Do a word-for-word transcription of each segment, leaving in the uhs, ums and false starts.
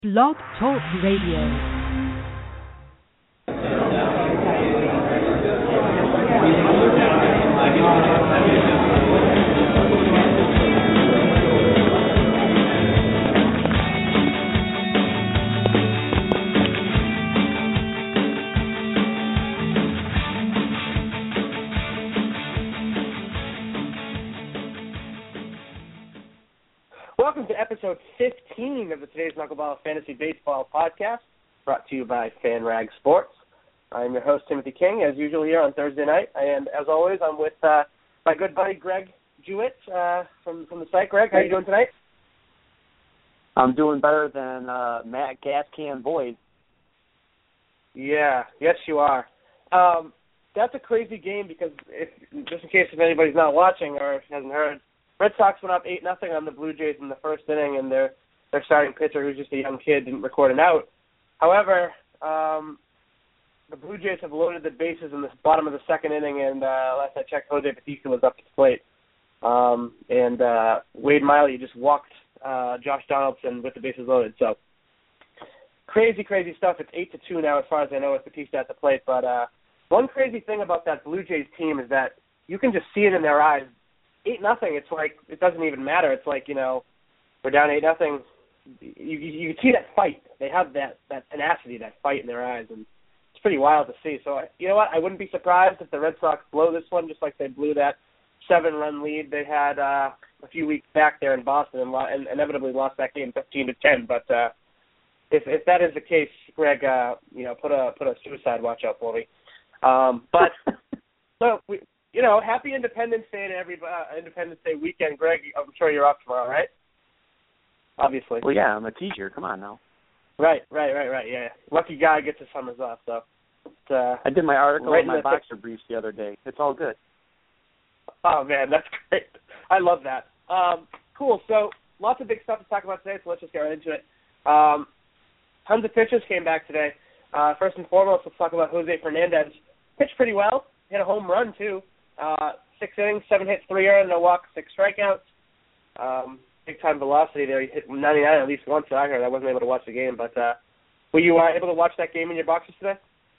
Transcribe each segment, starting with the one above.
Blog Talk Radio. Welcome to episode fifteen of the Today's Knuckleball Fantasy Baseball podcast, brought to you by FanRag Sports. I'm your host, Timothy King, as usual here on Thursday night, and as always, I'm with uh, my good buddy Greg Jewett uh, from, from the site. Greg, how are you doing tonight? I'm doing better than uh, Matt Gascan Boyd. Yeah, yes you are. Um, that's a crazy game because, if, just in case if anybody's not watching or if hasn't heard, Red Sox went up eight nothing on the Blue Jays in the first inning, and their their starting pitcher, who's just a young kid, didn't record an out. However, um, the Blue Jays have loaded the bases in the bottom of the second inning, and uh, last I checked, Jose Bautista was up to the plate. Um, and uh, Wade Miley just walked uh, Josh Donaldson with the bases loaded. So crazy, crazy stuff. It's eight to two now as far as I know with Bautista at the plate. But uh, one crazy thing about that Blue Jays team is that you can just see it in their eyes. Eight nothing. It's like it doesn't even matter. It's like, you know, we're down eight nothing. You, you you see that fight. They have that that tenacity, that fight in their eyes, and it's pretty wild to see. So you know what? I wouldn't be surprised if the Red Sox blow this one, just like they blew that seven-run lead they had uh, a few weeks back there in Boston, and, lo- and inevitably lost that game fifteen to ten. But uh, if if that is the case, Greg, uh, you know, put a put a suicide watch out for me. Um, but so we. You know, happy Independence Day to every uh, Independence Day weekend, Greg. I'm sure you're off tomorrow, right? Obviously. Well, yeah, I'm a teacher. Come on now. Right, right, right, right. Yeah, lucky guy gets his summers off. So. Uh, I did my article right in my the boxer briefs the other day. It's all good. Oh man, that's great. I love that. Um, cool. So lots of big stuff to talk about today. So let's just get right into it. Um, tons of pitchers came back today. Uh, first and foremost, let's talk about Jose Fernandez. Pitched pretty well. Hit a home run too. Uh, six innings, seven hits, three earned, no walks, six strikeouts. Um, big time velocity there. He hit ninety-nine at least once that I heard. I wasn't able to watch the game, but uh, were you uh, able to watch that game in your boxes today?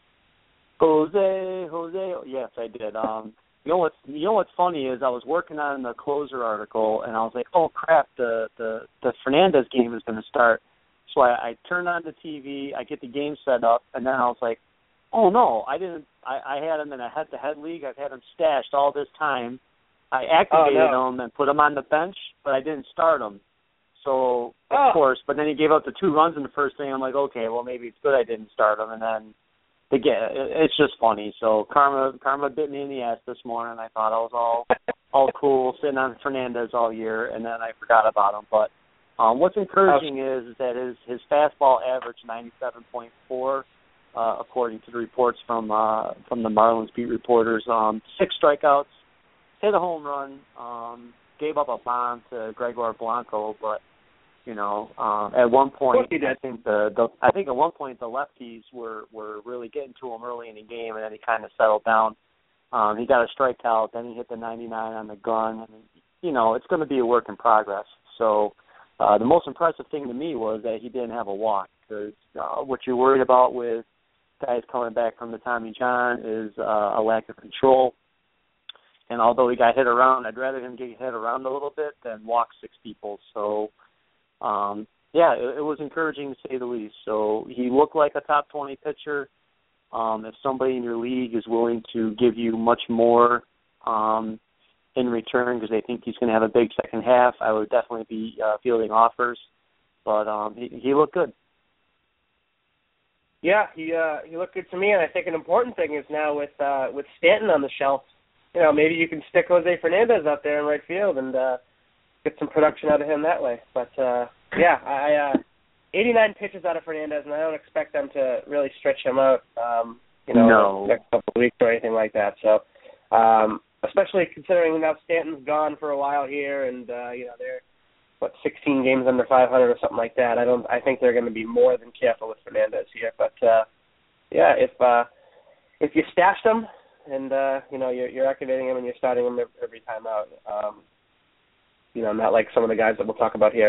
Jose, Jose, yes, I did. Um, you know what's you know what's funny is I was working on the closer article, and I was like, oh crap, the the, the Fernandez game is going to start. So I, I turned on the T V, I get the game set up, and then I was like, oh no, I didn't. I, I had him in a head-to-head league. I've had him stashed all this time. I activated oh, no. him and put him on the bench, but I didn't start him. So, of oh. course, but then he gave up the two runs in the first inning. I'm like, okay, well, maybe it's good I didn't start him. And then, again, it's just funny. So karma karma bit me in the ass this morning. I thought I was all all cool, sitting on Fernandez all year, and then I forgot about him. But um, what's encouraging is, is that his, his fastball averaged ninety-seven point four. Uh, according to the reports from uh, from the Marlins beat reporters. Um, six strikeouts, hit a home run, um, gave up a bomb to Gregor Blanco, but you know, um, at one point I think the, the I think at one point the lefties were, were really getting to him early in the game, and then he kind of settled down. Um, he got a strikeout, then he hit the ninety-nine on the gun. And, you know, it's going to be a work in progress. So uh, the most impressive thing to me was that he didn't have a walk, because uh, what you're worried about with guys coming back from the Tommy John is uh, a lack of control. And although he got hit around, I'd rather him get hit around a little bit than walk six people. So, um, yeah, it, it was encouraging to say the least. So he looked like a top twenty pitcher. Um, if somebody in your league is willing to give you much more um, in return because they think he's going to have a big second half, I would definitely be uh, fielding offers. But um, he, he looked good. Yeah, he uh, he looked good to me, and I think an important thing is now with uh, with Stanton on the shelf, you know, maybe you can stick Jose Fernandez out there in right field and uh, get some production out of him that way. But uh, yeah, I uh, eighty-nine pitches out of Fernandez, and I don't expect them to really stretch him out, um, you know, no. in the next couple of weeks or anything like that. So, um, especially considering now Stanton's gone for a while here, and uh, you know they're what sixteen games under five hundred or something like that. I don't. I think they're going to be more than careful with Fernandez here. But uh, yeah, if uh, if you stashed him and uh, you know you're, you're activating him and you're starting him every time out, um, you know, not like some of the guys that we'll talk about here.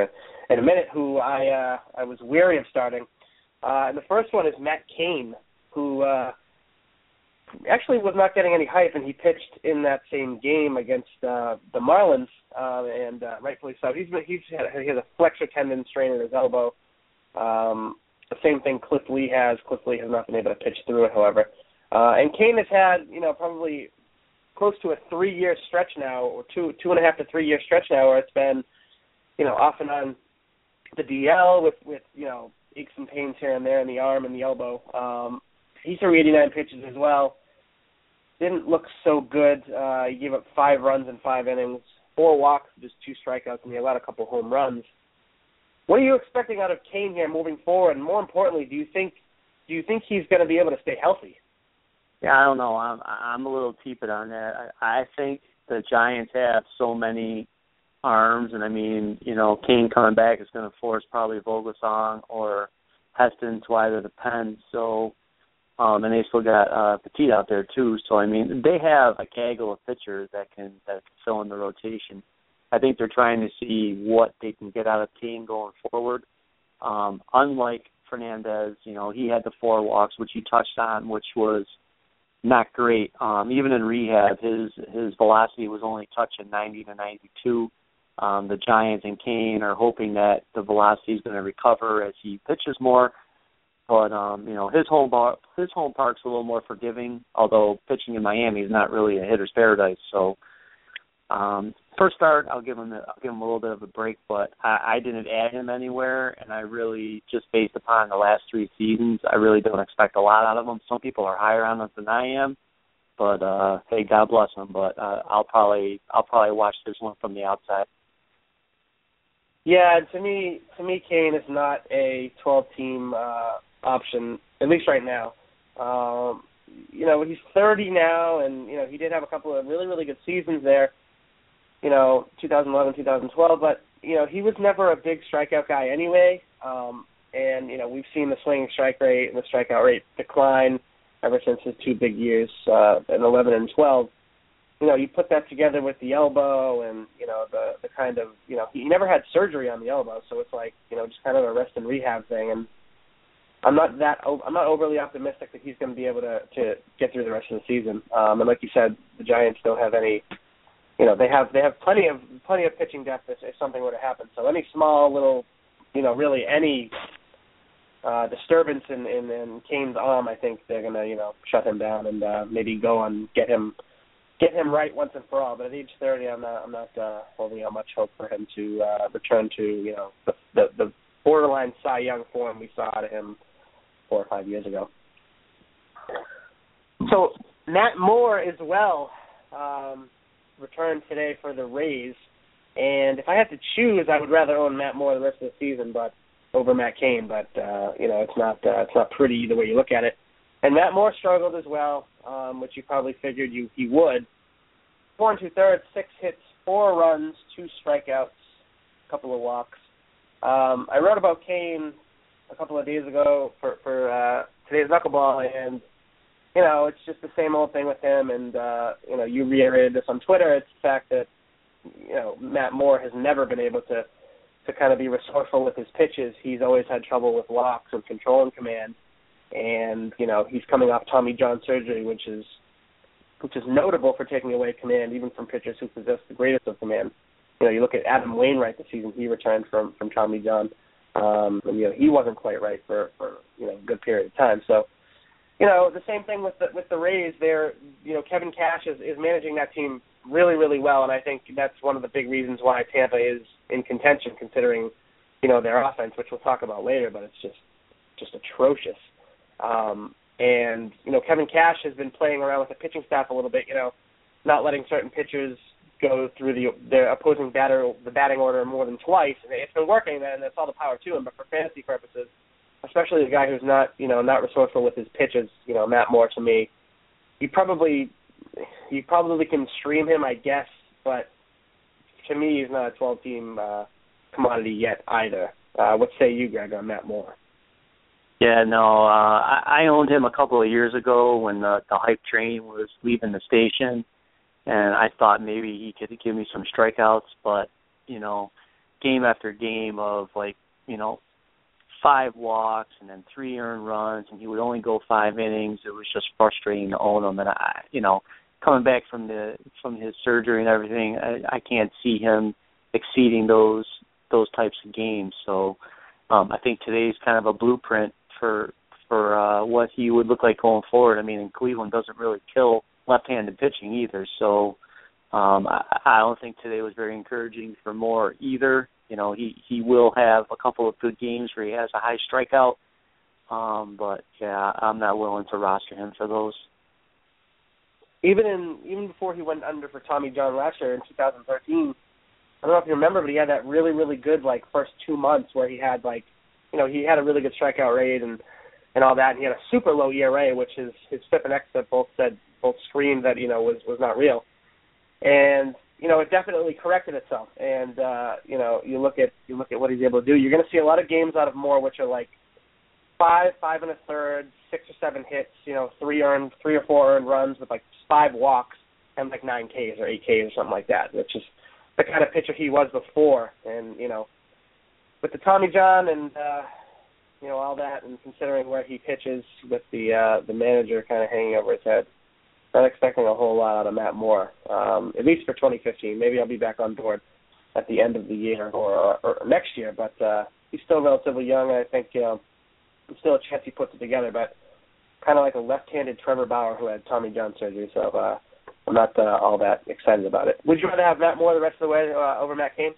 in a minute who I uh, I was weary of starting. Uh, and the first one is Matt Cain, who uh, actually was not getting any hype, and he pitched in that same game against uh, the Marlins, uh, and uh, rightfully so. He's he's had, he has a flexor tendon strain in his elbow. Um, the same thing Cliff Lee has. Cliff Lee has not been able to pitch through it, however. Uh, and Cain has had, you know, probably close to a three-year stretch now, or two two and a half to three-year stretch now, where it's been, you know, off and on the D L with, with you know, aches and pains here and there in the arm and the elbow. Um, he threw eighty-nine pitches as well. Didn't look so good. Uh, he gave up five runs in five innings, four walks, just two strikeouts, and he allowed a couple home runs. What are you expecting out of Cain here moving forward? And more importantly, do you think do you think he's going to be able to stay healthy? Yeah, I don't know. I'm I'm a little tepid on that. I, I think the Giants have so many arms, and I mean, you know, Cain coming back is going to force probably Vogelsong or Heston to either the pen. So, um, and they still got uh, Petit out there too. So I mean, they have a gaggle of pitchers that can that can fill in the rotation. I think they're trying to see what they can get out of Cain going forward. Um, unlike Fernandez, you know, he had the four walks, which you touched on, which was not great. Um, even in rehab, his his velocity was only touching ninety to ninety-two. Um, the Giants and Cain are hoping that the velocity is going to recover as he pitches more. But um, you know, his home bar, his home park's a little more forgiving. Although pitching in Miami is not really a hitter's paradise. So um, first start, I'll give him the, I'll give him a little bit of a break. But I, I didn't add him anywhere, and I really just based upon the last three seasons, I really don't expect a lot out of him. Some people are higher on him than I am. But uh, hey, God bless him. But uh, I'll probably I'll probably watch this one from the outside. Yeah, to me, to me, Cain is not a twelve-team uh, option, at least right now. Um, you know, he's thirty now, and you know he did have a couple of really, really good seasons there. You know, twenty eleven, twenty twelve, but you know he was never a big strikeout guy anyway. Um, and you know we've seen the swinging strike rate and the strikeout rate decline ever since his two big years uh, in eleven and twelve. You know, you put that together with the elbow and, you know, the, the kind of, you know, he never had surgery on the elbow, so it's like, you know, just kind of a rest and rehab thing. And I'm not that, I'm not overly optimistic that he's going to be able to, to get through the rest of the season. Um, and like you said, the Giants don't have any, you know, they have they have plenty of plenty of pitching depth if, if something were to happen. So any small little, you know, really any uh, disturbance in, in, in Cain's arm, I think they're going to, you know, shut him down and uh, maybe go and get him. Get him right once and for all, but at age thirty, I'm not I'm not uh, holding out much hope for him to uh, return to you know the, the the borderline Cy Young form we saw out of him four or five years ago. So Matt Moore as well um, returned today for the Rays, and if I had to choose, I would rather own Matt Moore the rest of the season, but over Matt Cain. But uh, you know it's not uh, it's not pretty either way you look at it. And Matt Moore struggled as well, um, which you probably figured you he would. Four and two-thirds, six hits, four runs, two strikeouts, a couple of walks. Um, I wrote about Cain a couple of days ago for, for uh, today's Knuckleball, and, you know, it's just the same old thing with him. And, uh, you know, you reiterated this on Twitter. It's the fact that, you know, Matt Moore has never been able to, to kind of be resourceful with his pitches. He's always had trouble with locks and control and command. And, you know, he's coming off Tommy John surgery, which is which is notable for taking away command, even from pitchers who possess the greatest of command. You know, you look at Adam Wainwright the season he returned from, from Tommy John, um, and, you know, he wasn't quite right for, for, you know, a good period of time. So, you know, the same thing with the, with the Rays. They're, you know, Kevin Cash is, is managing that team really, really well, and I think that's one of the big reasons why Tampa is in contention, considering, you know, their offense, which we'll talk about later, but it's just just atrocious. Um, and, you know, Kevin Cash has been playing around with the pitching staff a little bit, you know, not letting certain pitchers go through the the opposing batter, the batting order more than twice. And it's been working, and that's all the power to him. But for fantasy purposes, especially a guy who's not, you know, not resourceful with his pitches, you know, Matt Moore to me, you probably, you probably can stream him, I guess, but to me he's not a twelve-team uh, commodity yet either. Uh, what say you, Greg, on Matt Moore? Yeah, no, uh, I, I owned him a couple of years ago when the, the hype train was leaving the station, and I thought maybe he could give me some strikeouts, but, you know, game after game of, like, you know, five walks and then three earned runs, and he would only go five innings. It was just frustrating to own him. And, I, you know, coming back from the from his surgery and everything, I, I can't see him exceeding those those types of games. So um, I think today's kind of a blueprint for for uh, what he would look like going forward. I mean, and Cleveland doesn't really kill left-handed pitching either, so um, I, I don't think today was very encouraging for Moore either. You know, he, he will have a couple of good games where he has a high strikeout, um, but yeah, I'm not willing to roster him for those. Even in even before he went under for Tommy John last year in two thousand thirteen, I don't know if you remember, but he had that really really good like first two months where he had like, you know, he had a really good strikeout rate and, and all that. And he had a super low E R A, which his his F I P and X F I P both said both screamed that, you know, was was not real. And you know, it definitely corrected itself. And uh, you know, you look at you look at what he's able to do. You're going to see a lot of games out of Moore, which are like five, five and a third, six or seven hits, you know, three earned, three or four earned runs with like five walks and like nine Ks or eight Ks or something like that, which is the kind of pitcher he was before. And you know, with the Tommy John and uh, you know all that, and considering where he pitches with the uh, the manager kind of hanging over his head, not expecting a whole lot out of Matt Moore, um, at least for twenty fifteen. Maybe I'll be back on board at the end of the year or, or, or next year, but uh, he's still relatively young, and I think, you know, there's still a chance he puts it together, but kind of like a left-handed Trevor Bauer who had Tommy John surgery, so uh, I'm not uh, all that excited about it. Would you rather have Matt Moore the rest of the way uh, over Matt Cain?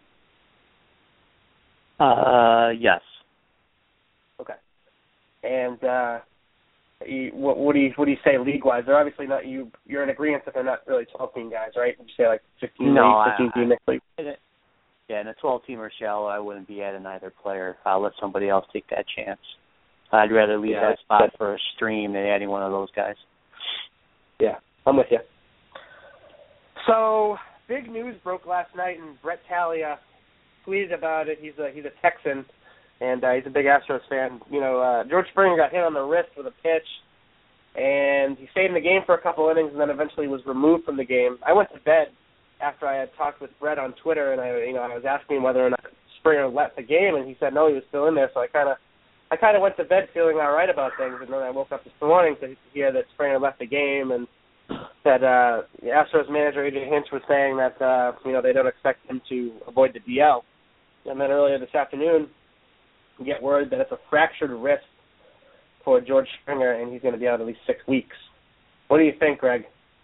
Uh, yes. Okay. And uh, you, what, what do you what do you say league-wise? They're obviously not you. You're in agreement that they're not really twelve-team guys, right? Would you say like fifteen, no, fifteen team next league? Yeah, in a twelve-teamer shallow, I wouldn't be adding either player. I'll let somebody else take that chance. I'd rather leave yeah, that spot for a stream than adding one of those guys. Yeah, I'm with you. So, big news broke last night, and Brett Talia tweeted about it. He's a he's a Texan, and uh, he's a big Astros fan. You know, uh, George Springer got hit on the wrist with a pitch, and he stayed in the game for a couple innings, and then eventually was removed from the game. I went to bed after I had talked with Brett on Twitter, and I, you know, I was asking him whether or not Springer left the game, and he said no, he was still in there. So I kind of, I kind of went to bed feeling all right about things, and then I woke up this morning to hear that Springer left the game, and that uh, the Astros manager A J Hinch was saying that uh, you know they don't expect him to avoid the D L. And then earlier this afternoon, we get word that it's a fractured wrist for George Springer, and he's going to be out at least six weeks. What do you think, Greg?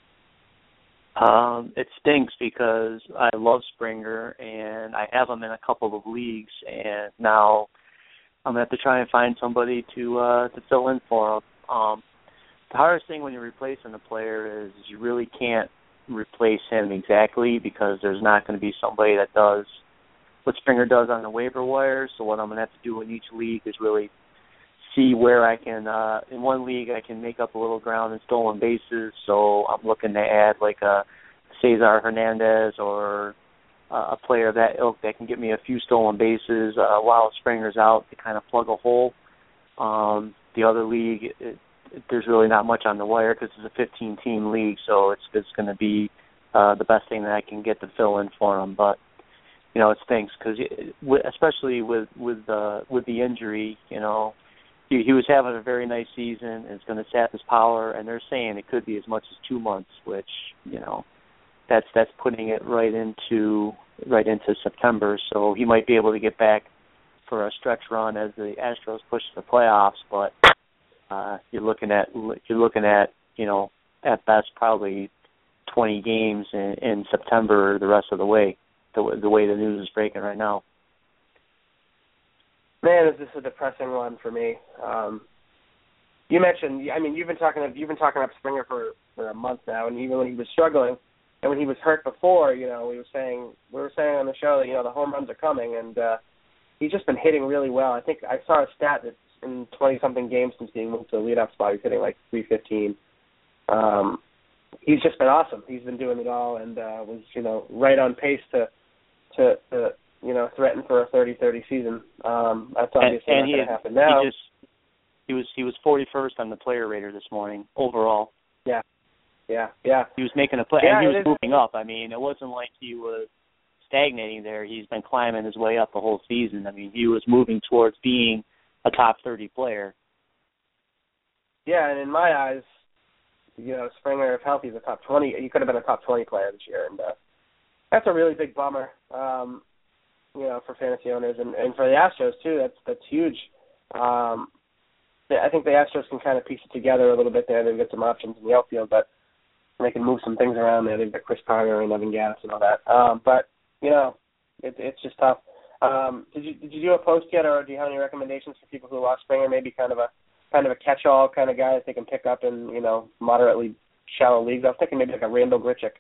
Um, it stinks because I love Springer, and I have him in a couple of leagues, and now I'm going to have to try and find somebody to uh, to fill in for him. Um, the hardest thing when you're replacing a player is you really can't replace him exactly because there's not going to be somebody that does what Springer does on the waiver wire. So what I'm going to have to do in each league is really see where I can, uh, in one league I can make up a little ground in stolen bases, so I'm looking to add like a Cesar Hernandez or uh, a player of that ilk that can get me a few stolen bases uh, while Springer's out to kind of plug a hole. Um, the other league, it, it, there's really not much on the wire because it's a fifteen-team league, so it's, it's going to be uh, the best thing that I can get to fill in for them. But you know, it stinks because, especially with with uh, with the injury, you know, he, he was having a very nice season and it's going to sap his power, and they're saying it could be as much as two months, which, you know, that's that's putting it right into right into September. So he might be able to get back for a stretch run as the Astros push the playoffs, but uh, you're looking at you're looking at you know at best probably twenty games in, in September the rest of the way. The, the way the news is breaking right now. Man, is this a depressing one for me. Um, you mentioned, I mean, you've been talking, you've been talking up Springer for, for a month now, and even when he was struggling, and when he was hurt before, you know, we were saying, we were saying on the show that you know the home runs are coming, and uh, he's just been hitting really well. I think I saw a stat that in twenty something games since being moved to the leadoff spot, he's hitting like three fifteen. Um, he's just been awesome. He's been doing it all, and uh, was you know right on pace to. To, to you know threaten for a thirty thirty season. Um, that's obviously and, and not going to happen now. He just he was he was forty-first on the player rater this morning overall. Yeah, yeah, yeah. He was making a play, yeah, and he was is, moving up. I mean, it wasn't like he was stagnating there. He's been climbing his way up the whole season. I mean, he was moving towards being a top thirty player. Yeah, and in my eyes, you know, Springer, if healthy, is a top twenty. He could have been a top twenty player this year, and uh, that's a really big bummer. Um, you know, for fantasy owners and, and for the Astros too. That's that's huge. Um, I think the Astros can kind of piece it together a little bit there. They've got some options in the outfield, but they can move some things around there. They've got Chris Parker and Evan Gattis and all that. Um, but you know, it, it's just tough. Um, did you did you do a post yet, or do you have any recommendations for people who lost Springer? Maybe kind of a kind of a catch-all kind of guy that they can pick up in, you know, moderately shallow leagues. I was thinking maybe like a Randall Grichuk.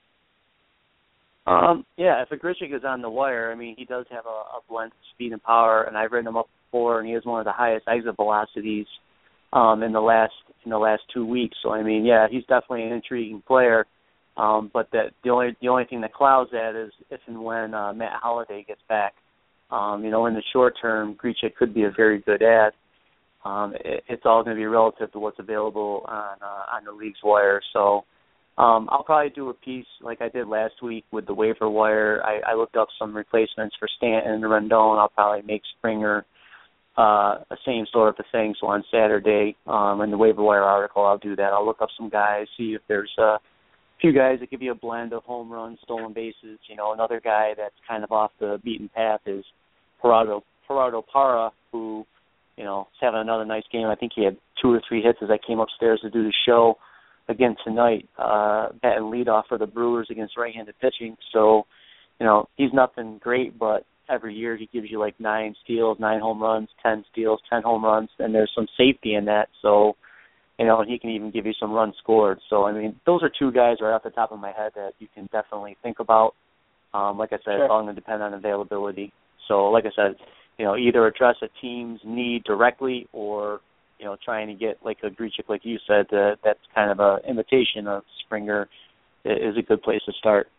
Um, yeah, if a Grichuk is on the wire, I mean, he does have a, a blend of speed and power, and I've written him up before, and he has one of the highest exit velocities um, in the last in the last two weeks. So I mean, yeah, he's definitely an intriguing player. Um, but that the only the only thing that clouds that is if and when uh, Matt Holliday gets back. Um, you know, in the short term, Grichuk could be a very good ad. Um, it, it's all going to be relative to what's available on uh, on the league's wire. So um, I'll probably do a piece like I did last week with the waiver wire. I, I looked up some replacements for Stanton and Rendon. I'll probably make Springer uh, the same sort of a thing. So on Saturday, um, in the waiver wire article, I'll do that. I'll look up some guys, see if there's a few guys that give you a blend of home runs, stolen bases. You know, another guy that's kind of off the beaten path is Gerardo, Gerardo Parra, who, you know, is having another nice game. I think he had two or three hits as I came upstairs to do the show again tonight, uh, batting leadoff for the Brewers against right-handed pitching. So, you know, he's nothing great, but every year he gives you like nine steals, nine home runs, ten steals, ten home runs, and there's some safety in that. So, you know, and he can even give you some runs scored. So, I mean, those are two guys right off the top of my head that you can definitely think about. Um, like I said, sure. It's all going to depend on availability. So, like I said, you know, either address a team's need directly or, you know, trying to get like a Grichuk, like you said, uh, that's kind of an imitation of Springer is a good place to start.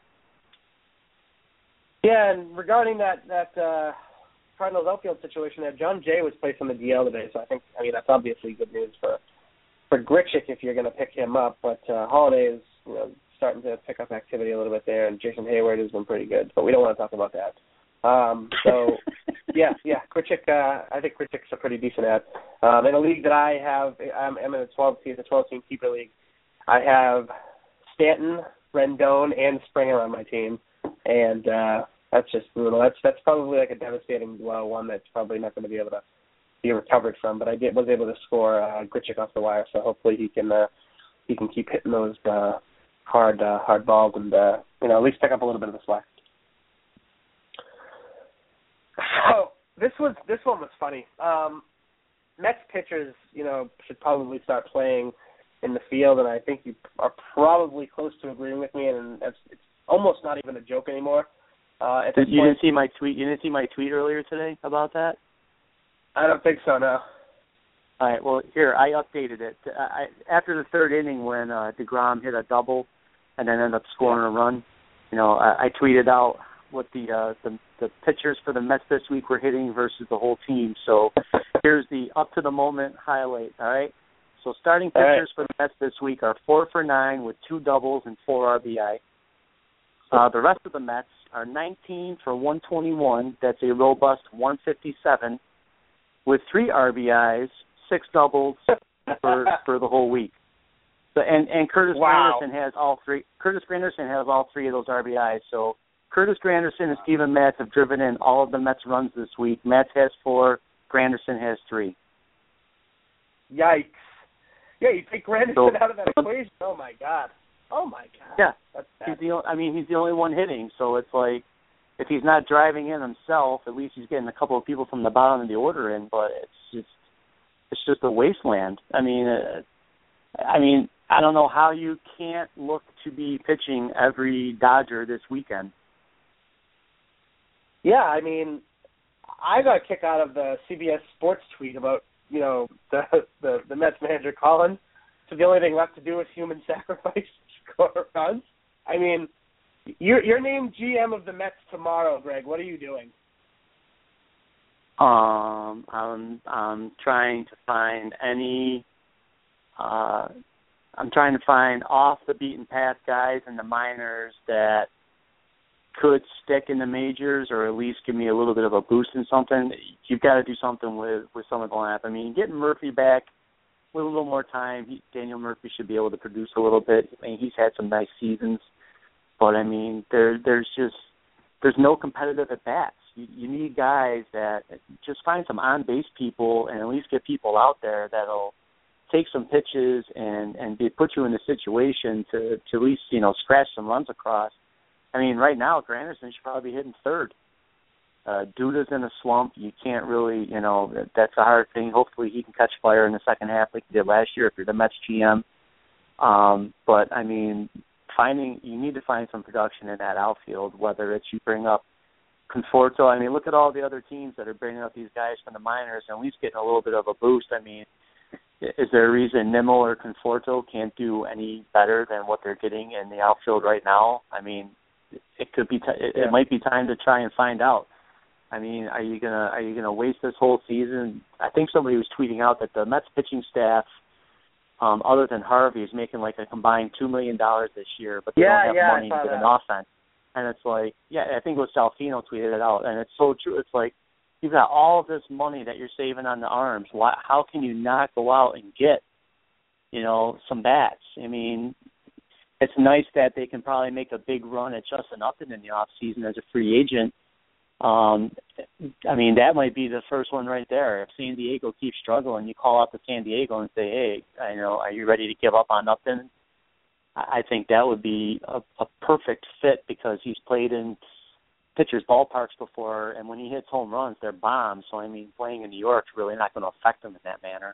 Yeah, and regarding that that uh, Cardinals outfield situation, there, John Jay was placed on the D L today, so I think, I mean, that's obviously good news for for Grichuk if you're going to pick him up, but uh, Holiday is, you know, starting to pick up activity a little bit there, and Jason Hayward has been pretty good, but we don't want to talk about that. Um, so, yeah, yeah, Grichuk, uh, I think Grichuk's a pretty decent ad. Um, in a league that I have, I'm, I'm in a twelve-team, a twelve-team keeper league. I have Stanton, Rendon, and Springer on my team, and uh, that's just brutal. That's that's probably like a devastating blow, one that's probably not going to be able to be recovered from. But I did was able to score uh, Grichuk off the wire, so hopefully he can uh, he can keep hitting those uh, hard uh, hard balls and uh, you know, at least pick up a little bit of the slack. So this was this one was funny. Um, Mets pitchers, you know, should probably start playing in the field, and I think you are probably close to agreeing with me, and it's, it's almost not even a joke anymore. Uh, at Did, you point, didn't see my tweet. You didn't see my tweet earlier today about that? I don't think so. No. All right. Well, here I updated it. I, after the third inning, when uh, DeGrom hit a double and then ended up scoring a run, you know, I, I tweeted out what the, uh, the the pitchers for the Mets this week were hitting versus the whole team. So here's the up to the moment highlight. All right. So starting pitchers right. for the Mets this week are four for nine with two doubles and four R B I. Uh, the rest of the Mets are nineteen for one twenty-one. That's a robust one fifty-seven with three R B Is, six doubles for for the whole week. So and and Curtis wow. Granderson has all three. Curtis Granderson has all three of those R B Is. So Curtis Granderson and Steven Matz have driven in all of the Mets runs this week. Matz has four. Granderson has three. Yikes! Yeah, you take Granderson so, out of that equation. Oh my God. Oh my God. Yeah, That's he's the. I mean, he's the only one hitting. So it's like, if he's not driving in himself, at least he's getting a couple of people from the bottom of the order in. But it's just, it's just a wasteland. I mean, uh, I mean, I don't know how you can't look to be pitching every Dodger this weekend. Yeah, I mean, I got a kick out of the C B S Sports tweet about, you know, the the, the Mets manager Colin. So the only thing left to do is human sacrifice to score runs. I mean, you're, you're named G M of the Mets tomorrow, Greg. What are you doing? Um, I'm I'm trying to find any. Uh, I'm trying to find off the beaten path guys in the minors that could stick in the majors or at least give me a little bit of a boost in something, you've got to do something with, with some of the lineup. I mean, getting Murphy back with a little more time, he, Daniel Murphy should be able to produce a little bit. I mean, he's had some nice seasons, but I mean, there there's just there's no competitive at bats. You, you need guys that just find some on base people and at least get people out there that'll take some pitches and and be, put you in a situation to to at least, you know, scratch some runs across. I mean, right now, Granderson should probably be hitting third. Uh, Duda's in a slump. You can't really, you know, that, that's a hard thing. Hopefully he can catch fire in the second half like he did last year if you're the Mets G M. Um, but, I mean, finding you need to find some production in that outfield, whether it's you bring up Conforto. I mean, look at all the other teams that are bringing up these guys from the minors and at least getting a little bit of a boost. I mean, is there a reason Nimmo or Conforto can't do any better than what they're getting in the outfield right now? I mean, it could be. T- it, yeah. it might be time to try and find out. I mean, are you gonna are you gonna waste this whole season? I think somebody was tweeting out that the Mets pitching staff, um, other than Harvey, is making like a combined two million dollars this year, but they yeah, don't have yeah, money to get an offense. And it's like, yeah, I think it was Salfino tweeted it out, and it's so true. It's like you've got all of this money that you're saving on the arms. Why, how can you not go out and get, you know, some bats? I mean, it's nice that they can probably make a big run at Justin Upton in the off season as a free agent. Um, I mean, that might be the first one right there. If San Diego keeps struggling, you call out to San Diego and say, hey, I know, are you ready to give up on Upton? I think that would be a, a perfect fit because he's played in pitchers' ballparks before, and when he hits home runs, they're bombs. So, I mean, playing in New York's really not going to affect him in that manner.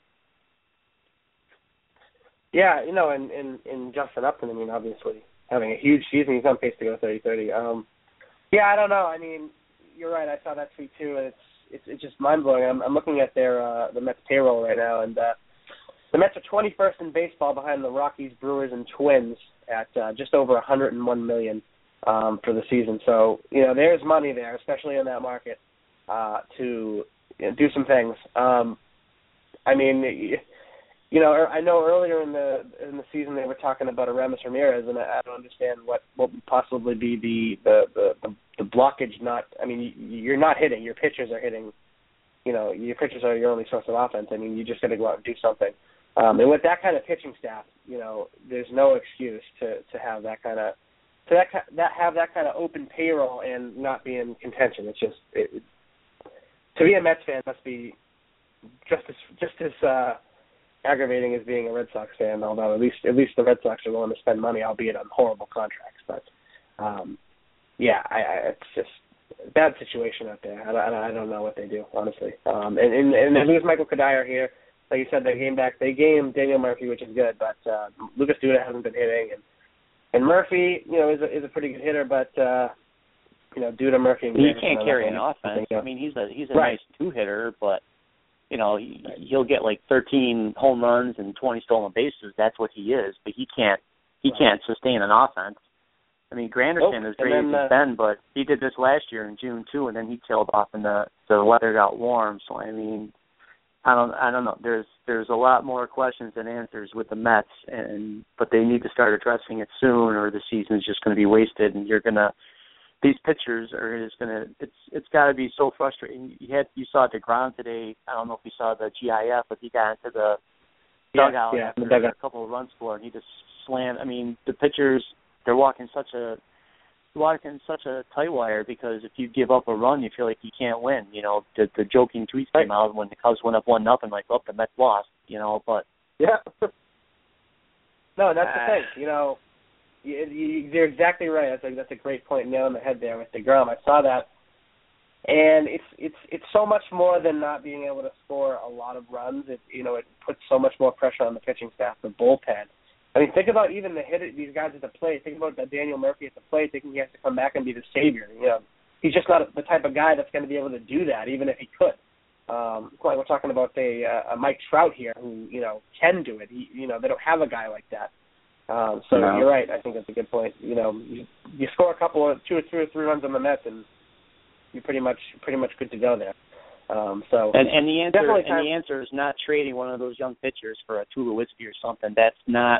Yeah, you know, and, and, and Justin Upton, I mean, obviously having a huge season. He's on pace to go thirty thirty. Um, yeah, I don't know. I mean, you're right. I saw that tweet too, and it's it's, it's just mind-blowing. I'm, I'm looking at their uh, the Mets payroll right now, and uh, the Mets are twenty-first in baseball behind the Rockies, Brewers, and Twins at uh, just over one hundred one million dollars um, for the season. So, you know, there's money there, especially in that market, uh, to you know, do some things. Um, I mean, you know, I know earlier in the in the season they were talking about Aramis Ramirez, and I don't understand what, what would possibly be the the, the, the the blockage. Not, I mean, you're not hitting. Your pitchers are hitting. You know, your pitchers are your only source of offense. I mean, you just got to go out and do something. Um, and with that kind of pitching staff, you know, there's no excuse to, to have that kind of to that that have that kind of open payroll and not be in contention. It's just it, to be a Mets fan must be just as just as uh, aggravating as being a Red Sox fan. Although at least at least the Red Sox are willing to spend money, albeit on horrible contracts. But um, yeah, I, I, it's just a bad situation out there. I, I don't know what they do, honestly. Um, and, and and they lose Michael Kadire here. Like you said, they game back. They game Daniel Murphy, which is good, but uh, Lucas Duda hasn't been hitting, and and Murphy, you know, is a, is a pretty good hitter, but uh, you know, Duda, Murphy, and he can't carry an offense. I mean, he's a he's a right. nice two hitter, but you know, he, he'll get like thirteen home runs and twenty stolen bases. That's what he is, but he can't he right. can't sustain an offense. I mean, Granderson nope. is great then, as he's uh, been, but he did this last year in June too, and then he tailed off, and the the weather got warm. So I mean. I don't. I don't know. There's there's a lot more questions than answers with the Mets, and but they need to start addressing it soon, or the season's just going to be wasted. And you're gonna these pitchers are just gonna. It's it's got to be so frustrating. You had you saw DeGrom today. I don't know if you saw the G I F, but he got into the dugout yeah, yeah, after the dugout. a couple of runs scored, and he just slammed. I mean, the pitchers they're walking such a walking such a tight wire because if you give up a run, you feel like you can't win. You know, the, the joking tweets came out when the Cubs went up one nothing, like, oh, the Mets lost. You know, but yeah, no, that's uh, the thing. You know, you, you, you're exactly right. That's a, that's a great point, nail on the head there with DeGrom. I saw that, and it's it's it's so much more than not being able to score a lot of runs. It you know it puts so much more pressure on the pitching staff, the bullpen. I mean, think about even the hitter, these guys at the plate. Think about Daniel Murphy at the plate, thinking he has to come back and be the savior. You know, he's just not the type of guy that's going to be able to do that, even if he could. Um, we're talking about a, a Mike Trout here, who you know can do it. He, you know, they don't have a guy like that. Um, so no. You're right. I think that's a good point. You know, you, you score a couple of two or three or three runs on the Mets, and you're pretty much pretty much good to go there. Um, so and, and the answer time- and the answer is not trading one of those young pitchers for a Tulowitzki or something. That's not.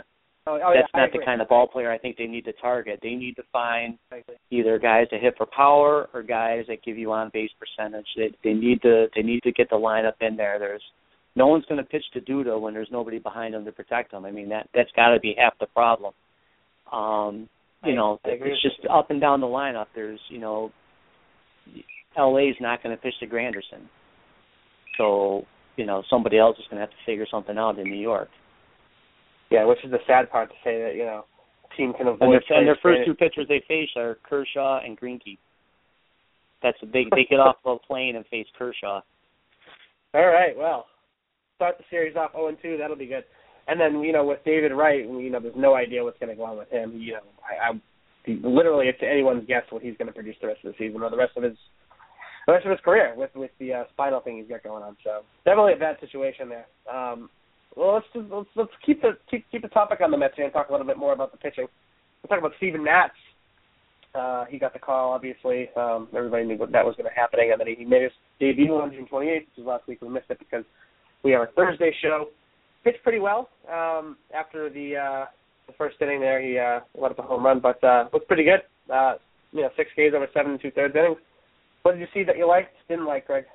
Oh, oh, That's yeah, not the kind of ball player I think they need to target. They need to find either guys that hit for power or guys that give you on base percentage. They, they need to they need to get the lineup in there. There's no one's going to pitch to Duda when there's nobody behind him to protect him. I mean that that's got to be half the problem. Um, you I, know, I it's just up and down the lineup. There's you know, L A's not going to pitch to Granderson, so you know somebody else is going to have to figure something out in New York. Yeah, which is the sad part to say that, you know, a team can avoid. And their, and their first Granderson. two pitchers they face are Kershaw and Greinke. That's a big. They get off the plane and face Kershaw. All right, well, start the series off oh and two. That'll be good. And then, you know, with David Wright, you know, there's no idea what's going to go on with him. You know, I, I literally it's anyone's guess what he's going to produce the rest of the season or the rest of his the rest of his career with with the uh, spinal thing he's got going on. So definitely a bad situation there. Um, Well, let's just let's let's keep the keep keep the topic on the Mets here and talk a little bit more about the pitching. We'll talk about Steven Matz. Uh, he got the call, obviously. Um, everybody knew that was going to be happening, and then he made his debut on June twenty-eighth, which was last week. We missed it because we have a Thursday show. Pitched pretty well um, after the uh, the first inning there. He uh, let up a home run, but uh, looked pretty good. Uh, you know, six Ks over seven and two thirds innings. What did you see that you liked, didn't like, Greg?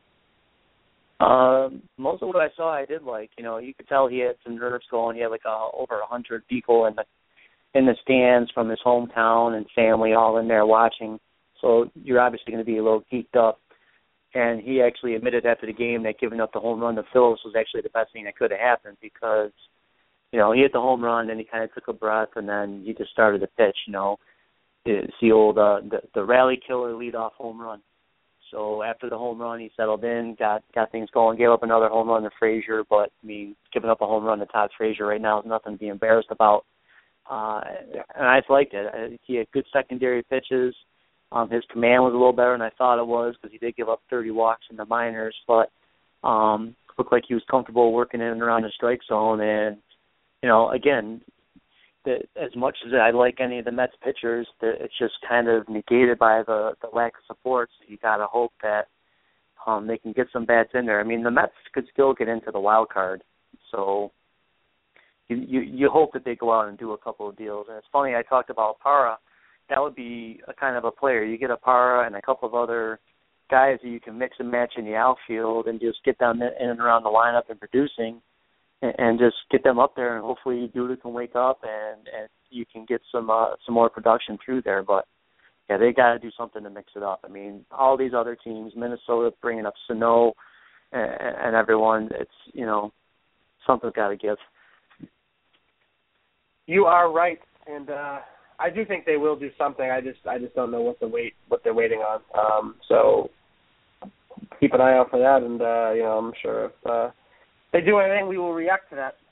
Um, most of what I saw, I did like. You know, you could tell he had some nerves going. He had like a, over a hundred people in the in the stands from his hometown and family all in there watching. So you're obviously going to be a little geeked up. And he actually admitted after the game that giving up the home run to Phillips was actually the best thing that could have happened because, you know, he hit the home run, then he kind of took a breath, and then he just started to pitch. You know, it's the old uh, the the rally killer leadoff home run. So after the home run, he settled in, got got things going, gave up another home run to Frazier. But, I mean, giving up a home run to Todd Frazier right now is nothing to be embarrassed about. Uh, and I just liked it. He had good secondary pitches. Um, his command was a little better than I thought it was because he did give up thirty walks in the minors. But um, looked like he was comfortable working in and around the strike zone. And, you know, again, the, as much as I like any of the Mets pitchers, the, it's just kind of negated by the, the lack of support. So you got to hope that um, they can get some bats in there. I mean, the Mets could still get into the wild card. So you, you, you hope that they go out and do a couple of deals. And it's funny, I talked about Parra. That would be a kind of a player. You get a Parra and a couple of other guys that you can mix and match in the outfield and just get them in and around the lineup and producing. And just get them up there, and hopefully Duda can wake up, and, and you can get some uh, some more production through there. But yeah, they got to do something to mix it up. I mean, all these other teams, Minnesota bringing up Sano and, and everyone, it's you know something's got to give. You are right, and uh, I do think they will do something. I just I just don't know what the wait what they're waiting on. Um, so keep an eye out for that, and uh, you know I'm sure if. Uh, they do anything, we will react to that.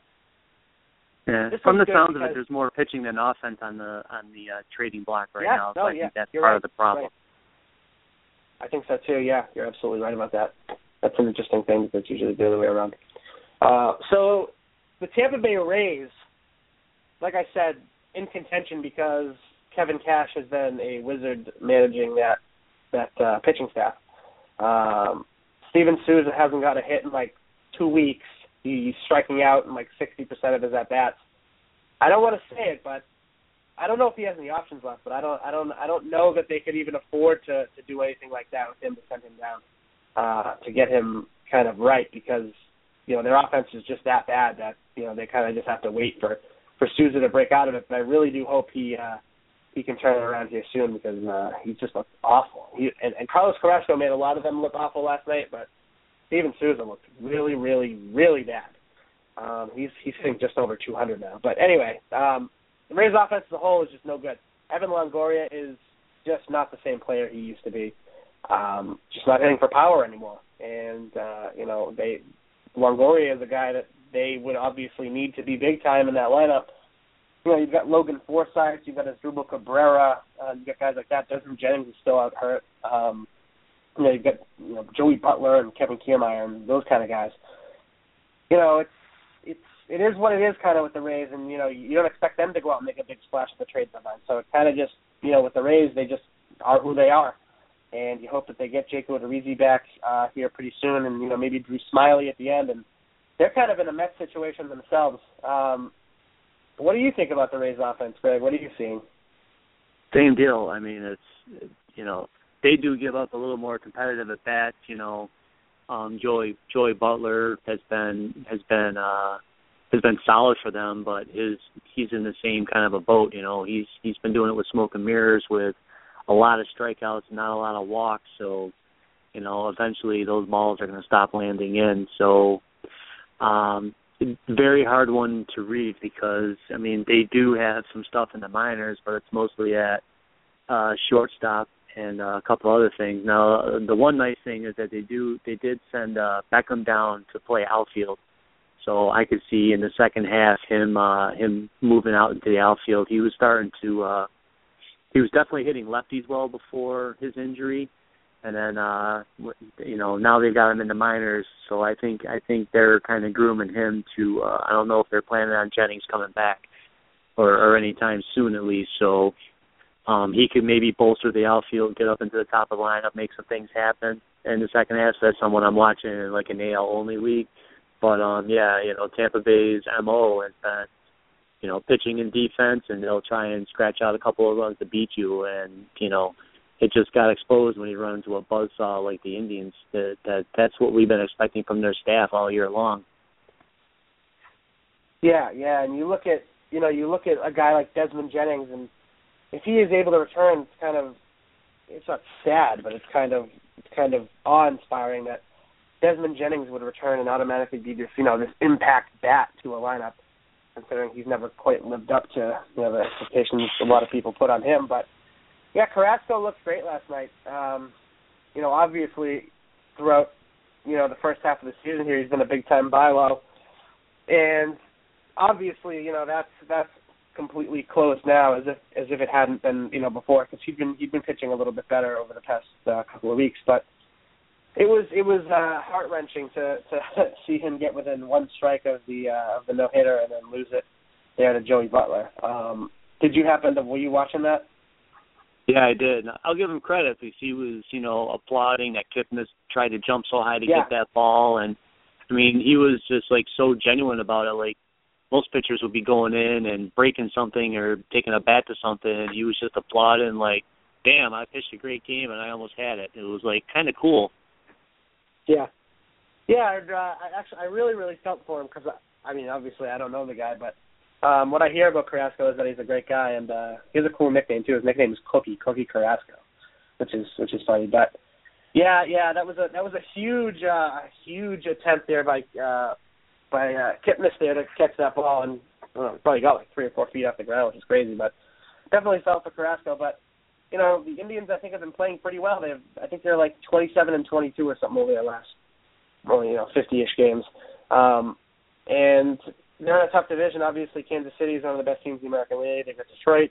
Yeah, this from the sounds of it, there's more pitching than offense on the on the uh, trading block right yeah, now. So no, I yeah, think that's you're part right. of the problem. Right. I think so too. Yeah, you're absolutely right about that. That's an interesting thing. That's usually the other way around. Uh, so the Tampa Bay Rays, like I said, in contention because Kevin Cash has been a wizard managing that that uh, pitching staff. Um, Steven Souza hasn't got a hit in like two weeks. He's striking out in like sixty percent of his at bats. I don't want to say it, but I don't know if he has any options left. But I don't, I don't, I don't know that they could even afford to, to do anything like that with him to send him down uh, to get him kind of right because you know their offense is just that bad that you know they kind of just have to wait for, for Souza to break out of it. But I really do hope he uh, he can turn it around here soon because uh, he just looked awful. He and, and Carlos Carrasco made a lot of them look awful last night, but Steven Souza looked really, really, really bad. Um, he's he's hitting just over two hundred now. But anyway, um, the Rays offense as a whole is just no good. Evan Longoria is just not the same player he used to be. Um, just not hitting for power anymore. And, uh, you know, they Longoria is a guy that they would obviously need to be big time in that lineup. You know, you've got Logan Forsythe, you've got Asdrubal Cabrera, uh, you've got guys like that. Desmond Jennings is still out hurt. Um, You know, you've got you know, Joey Butler and Kevin Kiermaier and those kind of guys. You know, it's it's it is what it is kind of with the Rays, and you know you don't expect them to go out and make a big splash at the trade deadline. So it kind of just you know with the Rays they just are who they are, and you hope that they get Jake Odorizzi back uh, here pretty soon, and you know maybe Drew Smiley at the end, and they're kind of in a Mets situation themselves. Um, what do you think about the Rays offense, Greg? What are you seeing? Same deal. I mean, it's, you know, they do give up a little more competitive at bats. You know, um, Joey Joey Butler has been has been uh, has been solid for them, but his he's in the same kind of a boat. You know, he's he's been doing it with smoke and mirrors, with a lot of strikeouts, not a lot of walks. So, you know, eventually those balls are going to stop landing in. So, um, very hard one to read because, I mean, they do have some stuff in the minors, but it's mostly at uh, shortstop and uh, a couple other things. Now, the one nice thing is that they do they did send uh, Beckham down to play outfield, so I could see in the second half him uh, him moving out into the outfield. He was starting to uh, he was definitely hitting lefties well before his injury. And then, uh, you know, now they've got him in the minors, so I think I think they're kind of grooming him to. Uh, I don't know if they're planning on Jennings coming back, or, or anytime soon at least. So um, he could maybe bolster the outfield, get up into the top of the lineup, make some things happen. And the second half, that's someone I'm watching in like an A L only league. But um, yeah, you know, Tampa Bay's M O has been, you know, pitching and defense, and they'll try and scratch out a couple of runs to beat you, and you know. It just got exposed when he run into a buzzsaw like the Indians. That, that that's what we've been expecting from their staff all year long. Yeah, yeah, and you look at you know you look at a guy like Desmond Jennings, and if he is able to return, it's kind of it's not sad, but it's kind of it's kind of awe-inspiring that Desmond Jennings would return and automatically be this you know this impact bat to a lineup, considering he's never quite lived up to you know the expectations a lot of people put on him, but. Yeah, Carrasco looked great last night. Um, you know, obviously, throughout, you know, the first half of the season here, he's been a big-time buy low. And obviously, you know, that's that's completely closed now, as if as if it hadn't been, you know, before, because he'd been he'd been pitching a little bit better over the past uh, couple of weeks. But it was it was uh, heart-wrenching to to see him get within one strike of the uh, of the no-hitter and then lose it there to Joey Butler. Um, did you happen to were you watching that? Yeah, I did. I'll give him credit because he was, you know, applauding that Kipnis tried to jump so high to yeah. get that ball. And, I mean, he was just, like, so genuine about it. Like, most pitchers would be going in and breaking something or taking a bat to something, and he was just applauding, like, damn, I pitched a great game and I almost had it. It was, like, kind of cool. Yeah. Yeah, uh, I actually, I really, really felt for him because, I, I mean, obviously I don't know the guy, but Um, what I hear about Carrasco is that he's a great guy, and uh, he has a cool nickname too. His nickname is Cookie, Cookie Carrasco, which is which is funny. But yeah, yeah, that was a that was a huge uh, huge attempt there by uh, by uh, Kipnis there to catch that ball, and I don't know, probably got like three or four feet off the ground, which is crazy. But definitely felt for Carrasco. But you know, the Indians I think have been playing pretty well. They've I think they're like twenty-seven and twenty-two or something over their last, well, you know, fifty-ish games, um, and. They're in a tough division. Obviously, Kansas City is one of the best teams in the American League. They've got Detroit.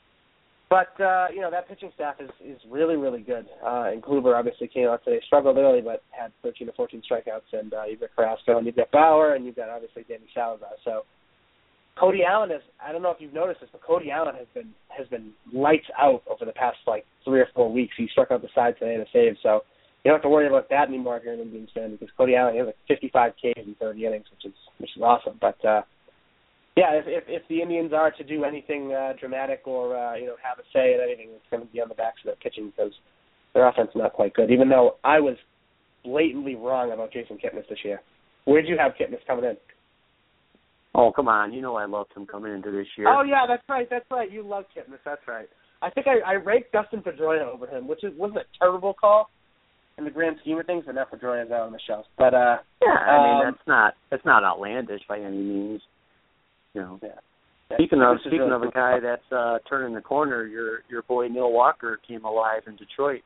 But, uh, you know, that pitching staff is, is really, really good. Uh, and Kluber obviously came out today. Struggled early, but had thirteen to fourteen strikeouts. And uh, you've got Carrasco, and you've got Bauer, and you've got, obviously, Danny Salazar. So Cody Allen is, I don't know if you've noticed this, but Cody Allen has been has been lights out over the past, like, three or four weeks. He struck out the side today in a save. So you don't have to worry about that anymore if you're an Indians fan, because Cody Allen has like fifty-five Ks in thirty innings, which is which is awesome. But uh, yeah, if, if if the Indians are to do anything uh, dramatic or uh, you know have a say in anything, it's going to be on the backs of their pitching because their offense is not quite good. Even though I was blatantly wrong about Jason Kipnis this year. Where'd you have Kipnis coming in? Oh, come on. You know I loved him coming into this year. Oh, yeah, that's right. That's right. You love Kipnis. That's right. I think I, I ranked Dustin Pedroia over him, which is, wasn't a terrible call in the grand scheme of things, but now Pedroia's out on the shelf. But, uh, yeah, I mean, um, that's not that's not outlandish by any means. You know. Yeah. Yeah. Speaking of This is speaking really of a cool. guy that's uh, turning the corner, your your boy Neil Walker came alive in Detroit.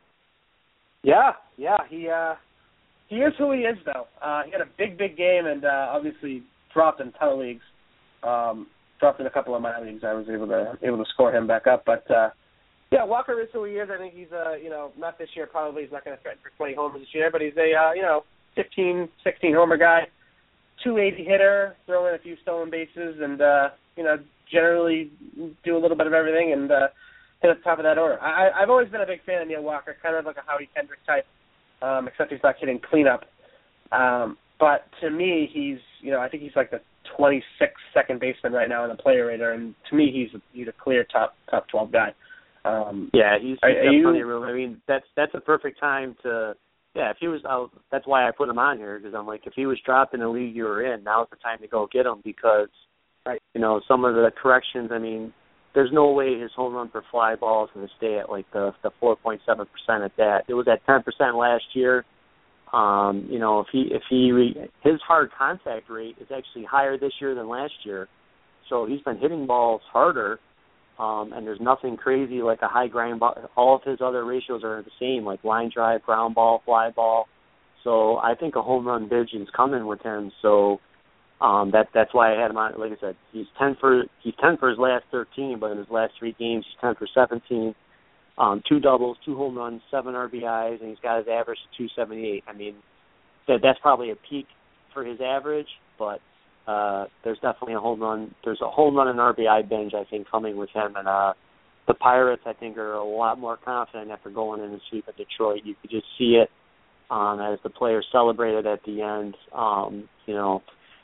Yeah, yeah, he uh, he is who he is, though. Uh, he had a big, big game, and uh, obviously dropped in a ton of leagues. Um, dropped in a couple of my leagues. I was able to able to score him back up, but uh, yeah, Walker is who he is. I think he's uh, you know, not this year. Probably he's not going to threaten for twenty homers this year, but he's a uh, you know, fifteen, sixteen homer guy, two eighty hitter, throw in a few stolen bases, and uh, you know, generally do a little bit of everything and uh, hit at the top of that order. I, I've always been a big fan of Neil Walker, kind of like a Howdy Kendrick type, um, except he's not hitting cleanup. Um, but to me, he's, you know, I think he's like the twenty-sixth second baseman right now in the player rater, and to me, he's he's a clear top top twelve guy. Um, yeah, he's, he's are, are definitely you, real. I mean, that's that's a perfect time to. Yeah, if he was, I'll, that's why I put him on here, because I'm like, if he was dropped in the league you were in, now's the time to go get him, because, right. you know, some of the corrections. I mean, there's no way his home run per fly ball is going to stay at like the the four point seven percent at that. It was at ten percent last year. Um, you know, if he if he re, his hard contact rate is actually higher this year than last year, so he's been hitting balls harder. Um, and there's nothing crazy like a high grind ball. All of his other ratios are the same, like line drive, ground ball, fly ball. So I think a home run binge is coming with him. So um, that that's why I had him on. Like I said, he's ten for he's ten for his last thirteen, but in his last three games he's ten for seventeen, um, two doubles, two home runs, seven R B Is, and he's got his average to two seventy-eight. I mean, that that's probably a peak for his average, but. Uh, there's definitely a home run. There's a home run and R B I binge, I think, coming with him. And uh, the Pirates, I think, are a lot more confident after going in and sweep at Detroit. You could just see it um, as the players celebrated at the end. Um, you know,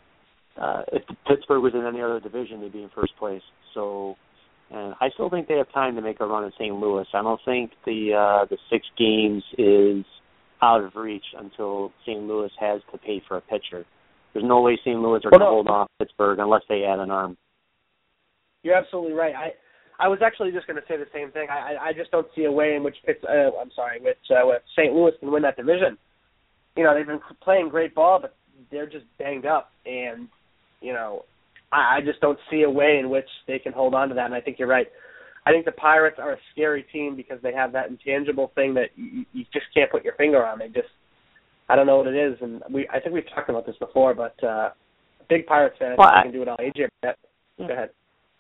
uh, if Pittsburgh was in any other division, they'd be in first place. So, and I still think they have time to make a run in Saint Louis. I don't think the uh, the six games is out of reach until Saint Louis has to pay for a pitcher. There's no way Saint Louis are well, going to no. hold off Pittsburgh unless they add an arm. You're absolutely right. I I was actually just going to say the same thing. I I, I just don't see a way in which Pitts, uh, I'm sorry, which uh, with Saint Louis can win that division. You know, they've been playing great ball, but they're just banged up, and you know, I, I just don't see a way in which they can hold on to that. And I think you're right. I think the Pirates are a scary team because they have that intangible thing that you, you just can't put your finger on. They just I don't know what it is, and we I think we've talked about this before, but uh, big Pirates fan, I well, think I, I can do it all. A J, yeah. Go ahead.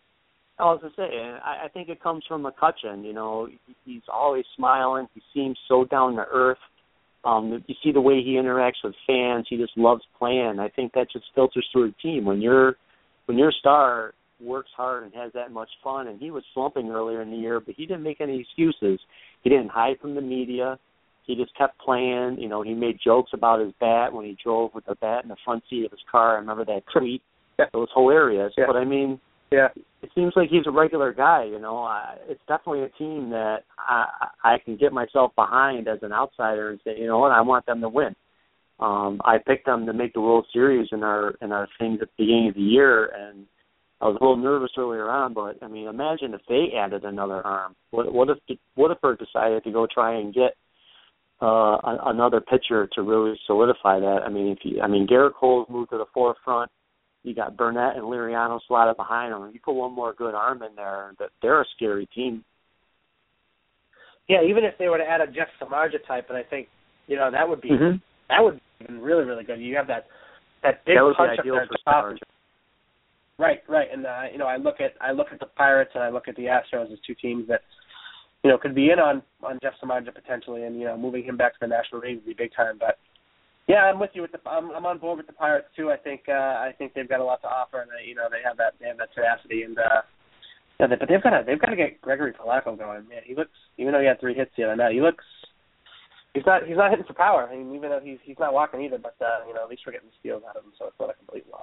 I was going to say, I, I think it comes from McCutchen. You know, he's always smiling. He seems so down to earth. Um, you see the way he interacts with fans. He just loves playing. I think that just filters through the team. When you're when your star works hard and has that much fun, and he was slumping earlier in the year, but he didn't make any excuses. He didn't hide from the media. He just kept playing. You know, he made jokes about his bat when he drove with the bat in the front seat of his car. I remember that tweet. Yeah. It was hilarious. Yeah. But, I mean, yeah. it seems like he's a regular guy, you know. I, it's definitely a team that I, I can get myself behind as an outsider and say, you know what, I want them to win. Um, I picked them to make the World Series in our in our things at the beginning of the year, and I was a little nervous earlier on, but, I mean, imagine if they added another arm. What, what if what if Berg decided to go try and get Uh, another pitcher to really solidify that? I mean, if you, I mean, Garrett Cole's moved to the forefront. You got Burnett and Liriano slotted behind him. You put one more good arm in there, that they're a scary team. Yeah, even if they were to add a Jeff Samardzija type, and I think you know that would be mm-hmm. that would be really really good. You have that that big that would punch be up ideal there at for the top. Samardzija. Right, right, and uh, you know I look at I look at the Pirates and I look at the Astros as two teams that. You know, could be in on, on Jeff Samardzija potentially, and you know, moving him back to the National League would be big time. But yeah, I'm with you with the I'm, I'm on board with the Pirates too. I think uh, I think they've got a lot to offer, and they, you know they have that they have that tenacity, and uh, yeah, they, but they've got to they've got to get Gregory Polanco going. Man, he looks even though he had three hits the other night, he looks he's not he's not hitting for power. I mean, even though he's he's not walking either, but uh, you know at least we're getting steals out of him, so it's not a complete loss.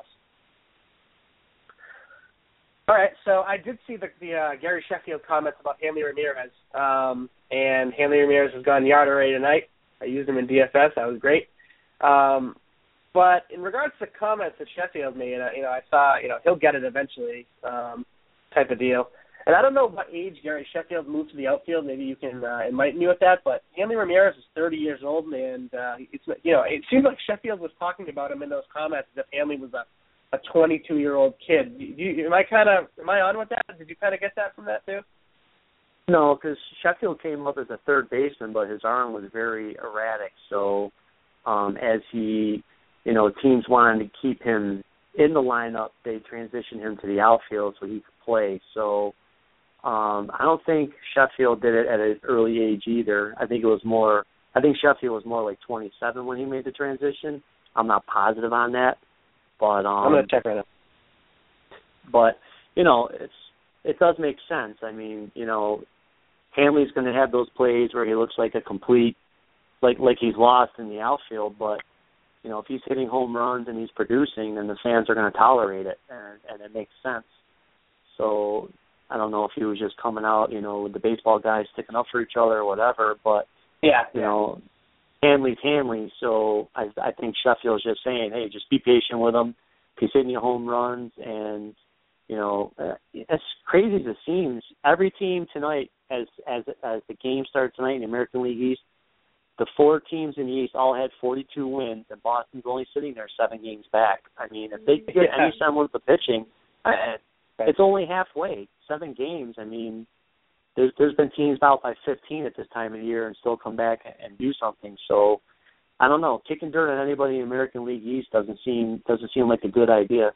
All right, so I did see the, the uh, Gary Sheffield comments about Hanley Ramirez, um, and Hanley Ramirez has gone yard array tonight. I used him in D F S. That was great. Um, but in regards to comments that Sheffield made, uh, you know, I saw, you know, he'll get it eventually, um, type of deal. And I don't know what age Gary Sheffield moved to the outfield. Maybe you can uh, enlighten me with that. But Hanley Ramirez is thirty years old, and uh, it's you know, it seemed like Sheffield was talking about him in those comments as if Hanley was a a twenty-two-year-old kid. Do you, am I kind of am I on with that? Did you kind of get that from that too? No, because Sheffield came up as a third baseman, but his arm was very erratic. So um, as he, you know, teams wanted to keep him in the lineup, they transitioned him to the outfield so he could play. So um, I don't think Sheffield did it at an early age either. I think it was more. I think Sheffield was more like twenty-seven when he made the transition. I'm not positive on that. But um, I'm gonna check right now. But you know, it's it does make sense. I mean, you know, Hanley's going to have those plays where he looks like a complete, like like he's lost in the outfield. But you know, if he's hitting home runs and he's producing, then the fans are going to tolerate it, and, and it makes sense. So I don't know if he was just coming out, you know, with the baseball guys sticking up for each other or whatever, but, yeah, you yeah. know, Hanley's Hanley, so I, I think Sheffield's just saying, hey, just be patient with him. He's hitting you home runs, and, you know, as crazy as it seems, every team tonight, as as as the game starts tonight in the American League East, the four teams in the East all had forty-two wins, and Boston's only sitting there seven games back. I mean, if they get yeah. any semblance of pitching, it's only halfway, seven games. I mean, there's there's been teams out by fifteen at this time of the year and still come back and do something. So, I don't know. Kicking dirt on anybody in the American League East doesn't seem doesn't seem like a good idea.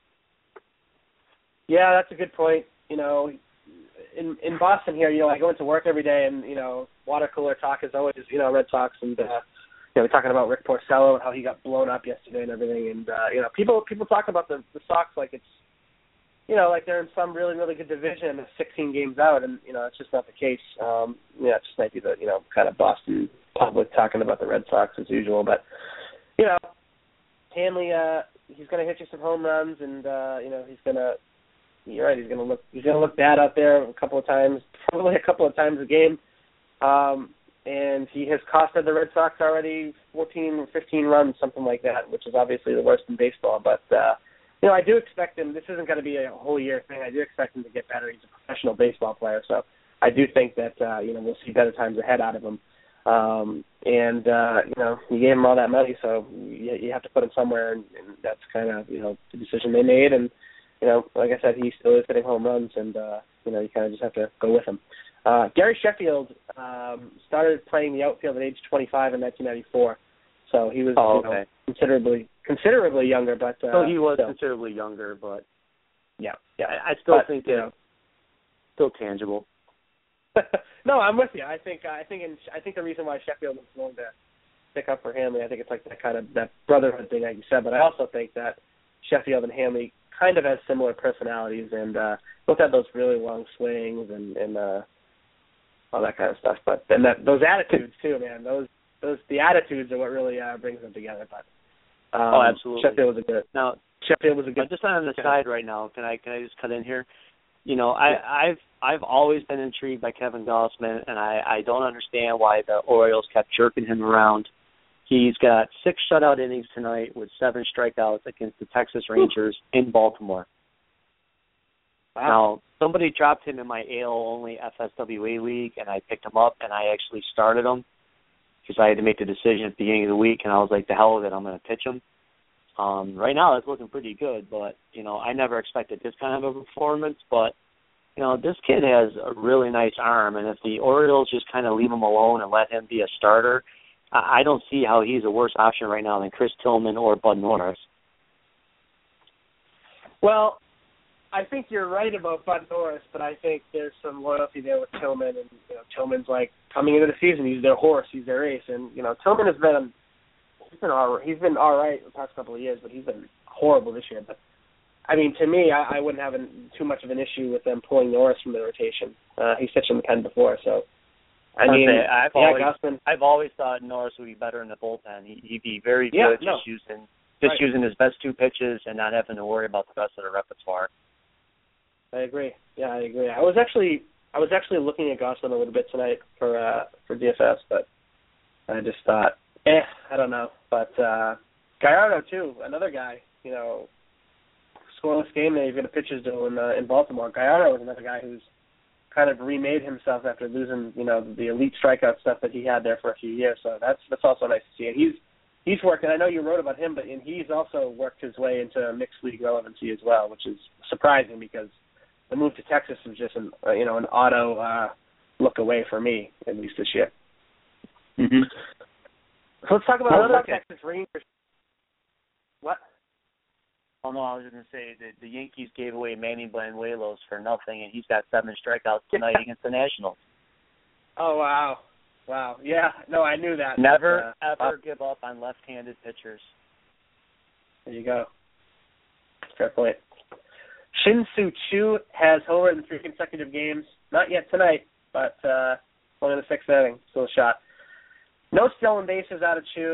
Yeah, that's a good point. You know, in in Boston here, you know, I go into work every day, and you know, water cooler talk is always, you know, Red Sox, and uh, you know, we're talking about Rick Porcello and how he got blown up yesterday and everything, and uh, you know, people people talk about the the Sox like it's, you know, like they're in some really really good division and they're sixteen games out, and you know, it's just not the case. Um, yeah, it just might be the, you know, kind of Boston public talking about the Red Sox as usual, but you know, Hanley, uh, he's going to hit you some home runs, and uh, you know, he's going to. You're right. He's going to look. He's going to look bad out there a couple of times, probably a couple of times a game. Um, and he has costed the Red Sox already fourteen or fifteen runs, something like that, which is obviously the worst in baseball. But uh, you know, I do expect him. This isn't going to be a whole year thing. I do expect him to get better. He's a professional baseball player, so I do think that uh, you know, we'll see better times ahead out of him. Um, and uh, you know, you gave him all that money, so you, you have to put him somewhere, and, and that's kind of, you know, the decision they made. And you know, like I said, he still is hitting home runs, and, uh, you know, you kind of just have to go with him. Uh, Gary Sheffield um, started playing the outfield at age twenty-five in nineteen ninety-four, so he was oh, you know, okay. considerably considerably younger. But uh, so he was still. considerably younger, but yeah, yeah, I, I still but, think you it's know. still tangible. No, I'm with you. I think I think in, I think the reason why Sheffield was willing to stick up for Hanley, I think it's like that kind of that brotherhood thing, like you said. But I also think that Sheffield and Hanley kind of has similar personalities, and uh, both have those really long swings and, and uh, all that kind of stuff. But then that those attitudes too, man. Those those the attitudes are what really uh, brings them together. But um, oh, absolutely. Sheffield was a good. Now Sheffield was a good. Just on the side right now, can I can I just cut in here? You know, I, yeah. I've I've always been intrigued by Kevin Gausman, and I, I don't understand why the Orioles kept jerking him around. He's got six shutout innings tonight with seven strikeouts against the Texas Rangers Ooh. in Baltimore. Wow. Now, somebody dropped him in my A L-only F S W A league, and I picked him up, and I actually started him because I had to make the decision at the beginning of the week, and I was like, the hell with it, I'm going to pitch him. Um, right now, it's looking pretty good, but, you know, I never expected this kind of a performance, but, you know, this kid has a really nice arm, and if the Orioles just kind of leave him alone and let him be a starter, I don't see how he's a worse option right now than Chris Tillman or Bud Norris. Well, I think you're right about Bud Norris, but I think there's some loyalty there with Tillman, and you know, Tillman's like coming into the season, he's their horse, he's their ace, and you know, Tillman has been he's been all right, he's been all right the past couple of years, but he's been horrible this year. But I mean, to me, I, I wouldn't have an, too much of an issue with them pulling Norris from the rotation. Uh, he's pitched in the pen before, so. I mean, say, I've yeah, always Gausman. I've always thought Norris would be better in the bullpen. He, he'd be very good, yeah, just no. using just right. using his best two pitches and not having to worry about the rest of the repertoire. I agree. Yeah, I agree. I was actually I was actually looking at Gausman a little bit tonight for uh, for D F S, but I just thought, eh, I don't know. But uh, Gallardo too, another guy, you know, scoreless game that he's going to pitches to in uh, in Baltimore. Gallardo was another guy who's kind of remade himself after losing, you know, the elite strikeout stuff that he had there for a few years. So that's that's also nice to see. And he's he's worked, and I know you wrote about him, but and he's also worked his way into mixed league relevancy as well, which is surprising because the move to Texas was just an uh, you know an auto uh, look away for me, at least this year. Mm-hmm. So let's talk about well, another okay. Texas Rangers. What? Oh, no, I was going to say that the Yankees gave away Manny Banuelos for nothing, and he's got seven strikeouts tonight against the Nationals. Oh, wow. Wow. Yeah, no, I knew that. Never, but, uh, ever uh, give up on left-handed pitchers. There you go. Fair point. Shin-Soo Choo has homered in three consecutive games. Not yet tonight, but uh, only in the sixth inning. Still a shot. No stolen bases out of Choo.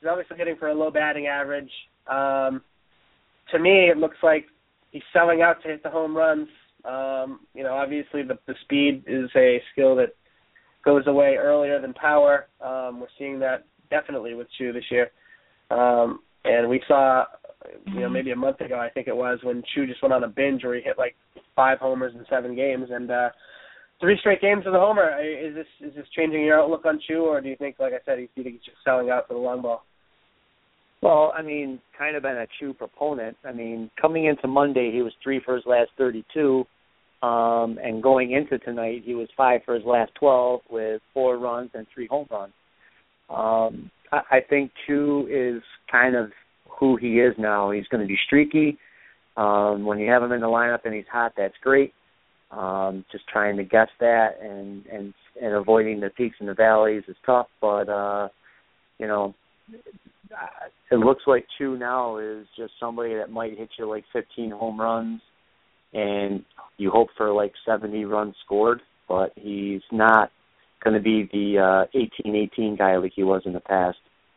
He's obviously hitting for a low batting average. Um, to me, it looks like he's selling out to hit the home runs. Um, you know, obviously the, the speed is a skill that goes away earlier than power. Um, we're seeing that definitely with Choo this year. Um, and we saw, you know, maybe a month ago, I think it was, when Choo just went on a binge where he hit like five homers in seven games. And uh, three straight games with a homer. Is this is this changing your outlook on Choo, or do you think, like I said, you think he's just selling out for the long ball? Well, I mean, kind of been a Choo proponent. I mean, coming into Monday, he was three for his last thirty-two. Um, and going into tonight, he was five for his last twelve with four runs and three home runs. Um, I, I think Choo is kind of who he is now. He's going to be streaky. Um, when you have him in the lineup and he's hot, that's great. Um, just trying to guess that and, and, and avoiding the peaks and the valleys is tough. But, uh, you know, it looks like Choo now is just somebody that might hit you like fifteen home runs, and you hope for like seventy runs scored, but he's not going to be the uh, eighteen eighteen guy like he was in the past.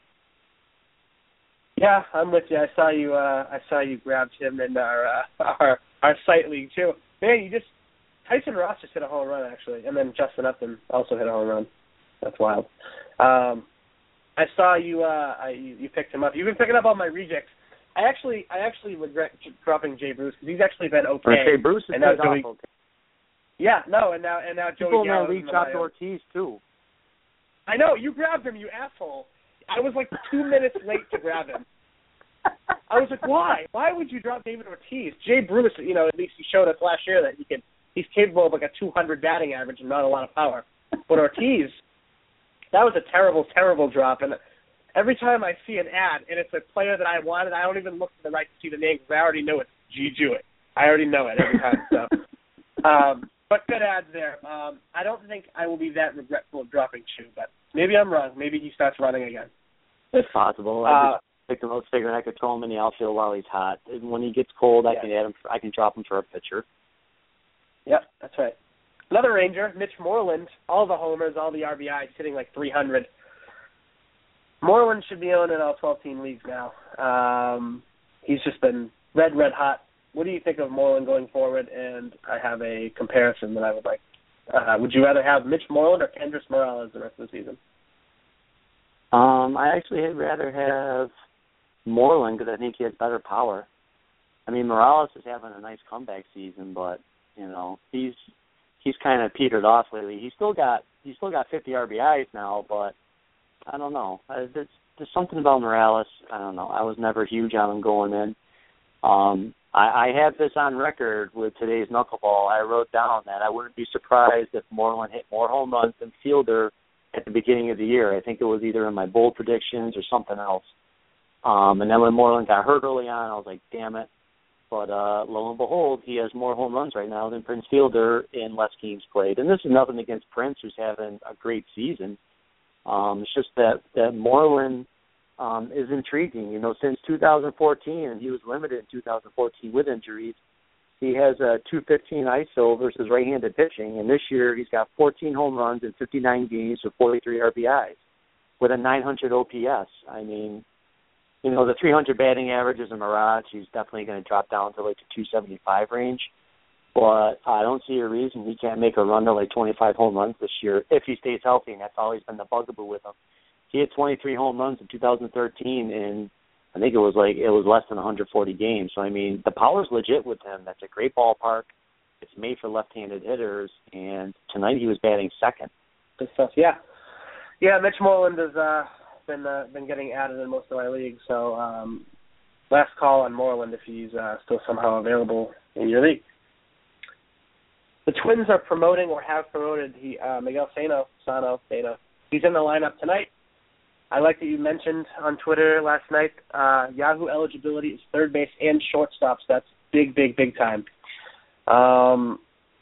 Yeah, I'm with you. I saw you. Uh, I saw you grabbed him in our uh, our our site league too. Man, you just Tyson Ross just hit a home run actually, and then Justin Upton also hit a home run. That's wild. Um, I saw you. Uh, I, you. You picked him up. You've been picking up all my rejects. I actually, I actually regret dropping Jay Bruce because he's actually been okay. Jay Bruce is now Joey, okay. Yeah, no, and now and now Joey People Gallo. People reach out to Ortiz too. I know you grabbed him, you asshole. I was like two minutes late to grab him. I was like, why? Why would you drop David Ortiz? Jay Bruce, you know, at least he showed us last year that he can. He's capable of like a two hundred batting average and not a lot of power. But Ortiz, that was a terrible, terrible drop. And every time I see an ad and it's a player that I wanted, I don't even look to the right to see the name because I already know it's G. Jewett. I already know it every time. So, um, but good ads there. Um, I don't think I will be that regretful of dropping Choo, but maybe I'm wrong. Maybe he starts running again. It's possible. I Uh, just picked him up, figuring I could throw him in the outfield while he's hot. And when he gets cold, I yeah. can add him. For, I can drop him for a pitcher. Yep, that's right. Another Ranger, Mitch Moreland, all the homers, all the R B Is, hitting like three hundred. Moreland should be owned in all twelve-team leagues now. Um, he's just been red, red hot. What do you think of Moreland going forward? And I have a comparison that I would like. Uh, would you rather have Mitch Moreland or Kendrys Morales the rest of the season? Um, I actually would rather have Moreland because I think he has better power. I mean, Morales is having a nice comeback season, but you know he's he's kind of petered off lately. He's still got he's still got fifty R B Is now, but I don't know. Uh, there's, there's something about Morales. I don't know. I was never huge on him going in. Um, I, I have this on record with today's knuckleball. I wrote down that I wouldn't be surprised if Moreland hit more home runs than Fielder at the beginning of the year. I think it was either in my bold predictions or something else. Um, and then when Moreland got hurt early on, I was like, damn it. But uh, lo and behold, he has more home runs right now than Prince Fielder in less games played. And this is nothing against Prince, who's having a great season. Um, it's just that, that Moreland um, is intriguing. You know, since two thousand fourteen, and he was limited in two thousand fourteen with injuries, he has a two fifteen I S O versus right-handed pitching. And this year he's got fourteen home runs in fifty-nine games with forty-three R B Is with a nine hundred O P S. I mean, you know, the three hundred batting average is a mirage. He's definitely going to drop down to like the two seventy-five range. But I don't see a reason he can't make a run to like twenty-five home runs this year if he stays healthy, and that's always been the bugaboo with him. He had twenty-three home runs in two thousand thirteen, and I think it was like it was less than one hundred forty games. So, I mean, the power's legit with him. That's a great ballpark. It's made for left-handed hitters, and tonight he was batting second. Good stuff, yeah. Yeah, Mitch Moreland has uh, been uh, been getting added in most of my leagues, so um, last call on Moreland if he's uh, still somehow available in your league. The Twins are promoting or have promoted he, uh, Miguel Sano, Sano, Sano. He's in the lineup tonight. I like that you mentioned on Twitter last night, uh, Yahoo eligibility is third base and shortstops. That's big, big, big time. Um,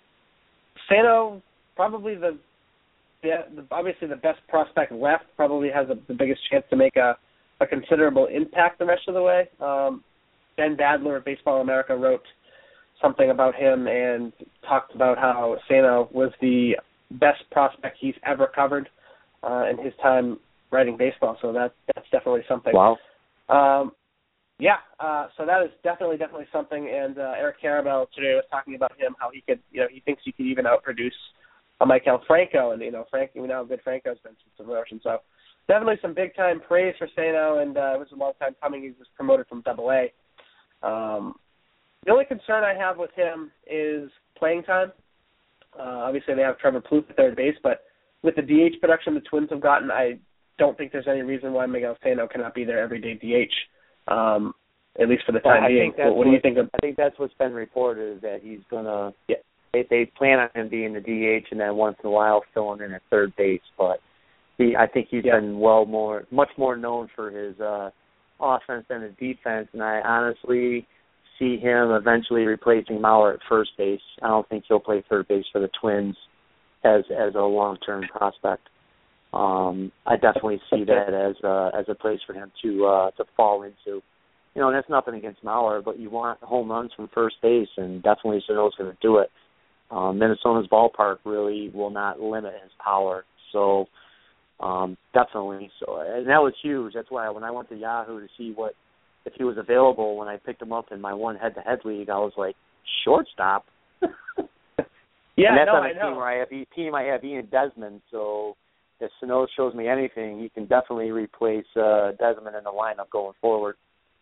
Sano, probably the, the obviously the best prospect left, probably has a, the biggest chance to make a, a considerable impact the rest of the way. Um, Ben Badler of Baseball America wrote something about him and talked about how Sano was the best prospect he's ever covered uh, in his time writing baseball, so that that's definitely something. Wow. Um, yeah, uh, so that is definitely, definitely something. And uh, Eric Karabell today was talking about him, how he could, you know, he thinks he could even outproduce a Maikel Franco, and you know, Frank, we know how good Franco's been since the promotion. So definitely some big time praise for Sano, and uh, it was a long time coming. He was promoted from Double A. Um, the only concern I have with him is playing time. Uh, obviously, they have Trevor Plouffe at third base, but with the D H production the Twins have gotten, I don't think there's any reason why Miguel Sano cannot be their everyday D H, um, at least for the time well, being. What, what, what do you think of? I think that's what's been reported, is that he's gonna. Yeah, they, they plan on him being the D H and then once in a while filling in at third base. But he, I think he's yeah. been well more, much more known for his uh, offense than his defense, and I honestly see him eventually replacing Mauer at first base. I don't think he'll play third base for the Twins as as a long-term prospect. Um, I definitely see that as a, as a place for him to uh, to fall into. You know, and that's nothing against Mauer, but you want home runs from first base, and definitely Sano's going to do it. Um, Minnesota's ballpark really will not limit his power, so um, definitely. So, and that was huge. That's why when I went to Yahoo to see what if he was available, when I picked him up in my one head-to-head league, I was like, shortstop. Yeah, and that's no, on a I know. team where I have team I have Ian Desmond, so if Sano shows me anything, he can definitely replace uh, Desmond in the lineup going forward.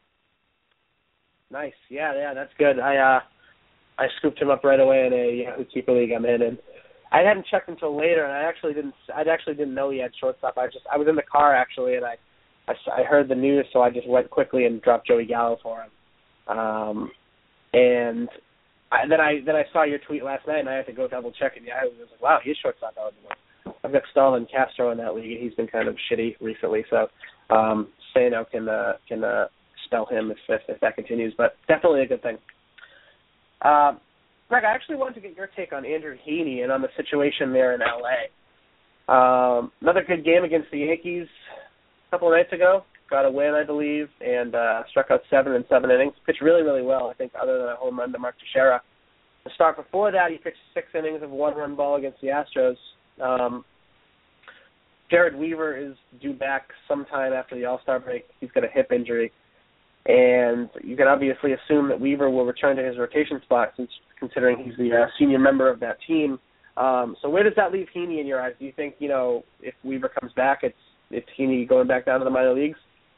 Nice, yeah, yeah, that's good. I uh, I scooped him up right away in a Yahoo Keeper League I'm in, and I hadn't checked until later, and I actually didn't. I actually didn't know he had shortstop. I just I was in the car actually, and I, I, I heard the news, so I just went quickly and dropped Joey Gallo for him. Um, and I, then I then I saw your tweet last night, and I had to go double check it. Yeah, I was like, wow, he's shortstop eligible. I've got Stalin Castro in that league, and he's been kind of shitty recently. So um, Sano can uh, can uh, spell him if, if if that continues, but definitely a good thing. Uh, Greg, I actually wanted to get your take on Andrew Heaney and on the situation there in L A. Um, another good game against the Yankees a couple of nights ago. Got a win, I believe, and uh, struck out seven in seven innings. Pitched really, really well, I think, other than a home run to Mark Teixeira. The start before that, he pitched six innings of one-run ball against the Astros. Um, Jared Weaver is due back sometime after the All-Star break. He's got a hip injury. And you can obviously assume that Weaver will return to his rotation spot, since considering he's the uh, senior member of that team. Um, so where does that leave Heaney in your eyes? Do you think, you know, if Weaver comes back, it's it's Heaney going back down to the minor leagues?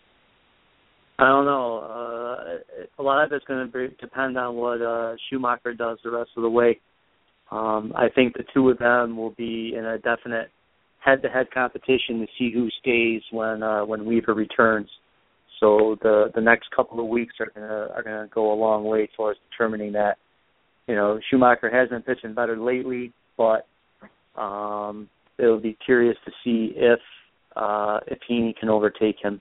I don't know. Uh, a lot of it's going to depend on what uh, Schumacher does the rest of the way. Um, I think the two of them will be in a definite head-to-head competition to see who stays when uh, when Weaver returns. So the the next couple of weeks are gonna are gonna go a long way towards determining that. You know, Schumacher has been pitching better lately, but um, it'll be curious to see if uh, if Heaney can overtake him.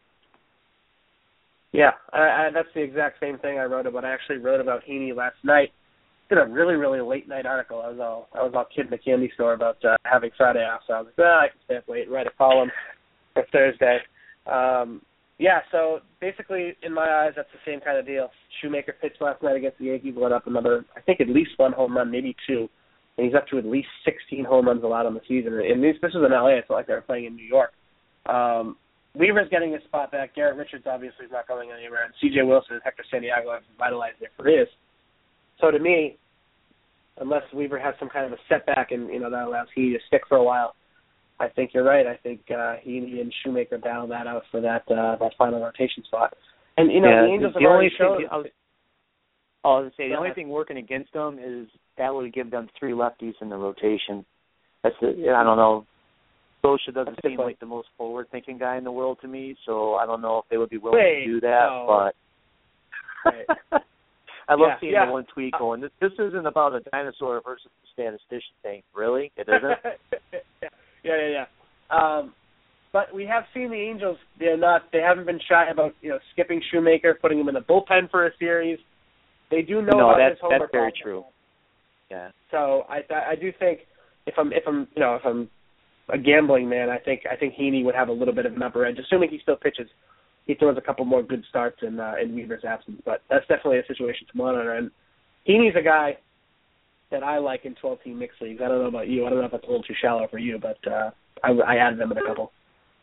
Yeah, I, I, that's the exact same thing I wrote about. I actually wrote about Heaney last night. Did a really, really late night article. I was all I was all kid in the candy store about uh, having Friday off, so I was like, ah, I can stay up late and write a column for Thursday. Um, yeah, so basically, in my eyes, that's the same kind of deal. Shoemaker pitched last night against the Yankees, let up another, I think, at least one home run, maybe two, and he's up to at least sixteen home runs allowed on the season. And this, this is in L A. It's not like they were playing in New York. Um, Weaver's getting his spot back. Garrett Richards obviously is not going anywhere. And C J Wilson and Hector Santiago have vitalized their careers. So to me, unless Weaver has some kind of a setback and, you know, that allows Heaney to stick for a while, I think you're right. I think uh, Heaney and Shoemaker battle that out for that uh, that final rotation spot. And, you know, yeah, the Angels the have already only shown... Thing, I was, I was say, the only thing working against them is that would give them three lefties in the rotation. That's the, I don't know. Scioscia doesn't seem like the most forward-thinking guy in the world to me, so I don't know if they would be willing Wait, to do that. no. But right. I love yeah, seeing yeah. the one tweet going, this, this isn't about a dinosaur versus a statistician thing. Really? It isn't? yeah, yeah, yeah. Um, but we have seen the Angels, they're not, they haven't been shy about, you know, skipping Shoemaker, putting him in the bullpen for a series. They do know no, about that's, his homer that's very problem. true. Yeah. So I I do think if I'm if I'm you know if I'm a gambling man, I think I think Heaney would have a little bit of an upper edge, assuming he still pitches. He throws a couple more good starts in uh, in Weaver's absence, but that's definitely a situation to monitor. And Heaney's a guy that I like in twelve-team mixed leagues. I don't know about you. I don't know if that's a little too shallow for you, but uh, I, I added him in a couple.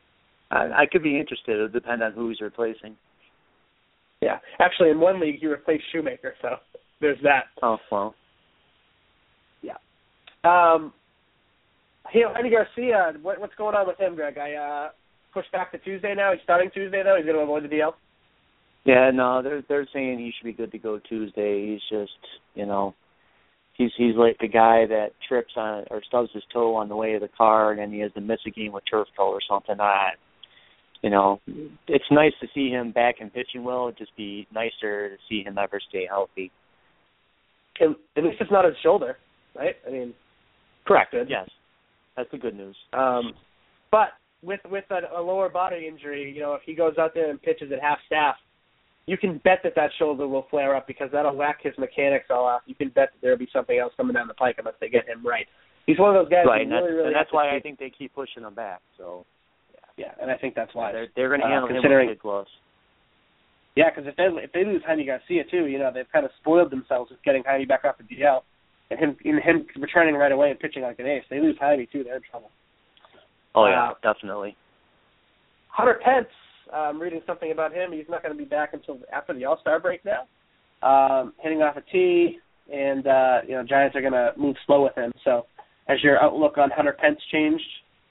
I, I could be interested. It would depend on who he's replacing. Yeah. Actually, in one league, he replaced Shoemaker, so there's that. Oh, well. Yeah. Um, hey, Andy Garcia, what, what's going on with him, Greg? I uh, pushed back to Tuesday now. He's starting Tuesday, though? He's going to avoid the D L? Yeah, no, they're they're saying he should be good to go Tuesday. He's just, you know, he's he's like the guy that trips on or stubs his toe on the way to the car, and then he has to miss a game with turf toe or something. I, you know, it's nice to see him back and pitching well. It'd just be nicer to see him ever stay healthy. And at least it's not his shoulder, right? I mean, correct. Good. Yes, that's the good news. Um, but with with a, a lower body injury, you know, if he goes out there and pitches at half staff, you can bet that that shoulder will flare up because that'll whack his mechanics all off. You can bet that there'll be something else coming down the pike unless they get him right. He's one of those guys right, who and really, that's, really and that's why keep... I think they keep pushing him back. So, yeah, yeah and I think that's why they're they're going to handle uh, him considering... with kid gloves. Yeah, because if they if they lose Jaime Garcia too, you know, they've kind of spoiled themselves with getting Jaime back off the D L and him and him returning right away and pitching like an ace. They lose Jaime too, they're in trouble. Oh yeah, uh, definitely. Hunter Pence. I'm um, reading something about him. He's not going to be back until after the All-Star break now. Um, hitting off a tee, and uh, you know, Giants are going to move slow with him. So, has your outlook on Hunter Pence changed?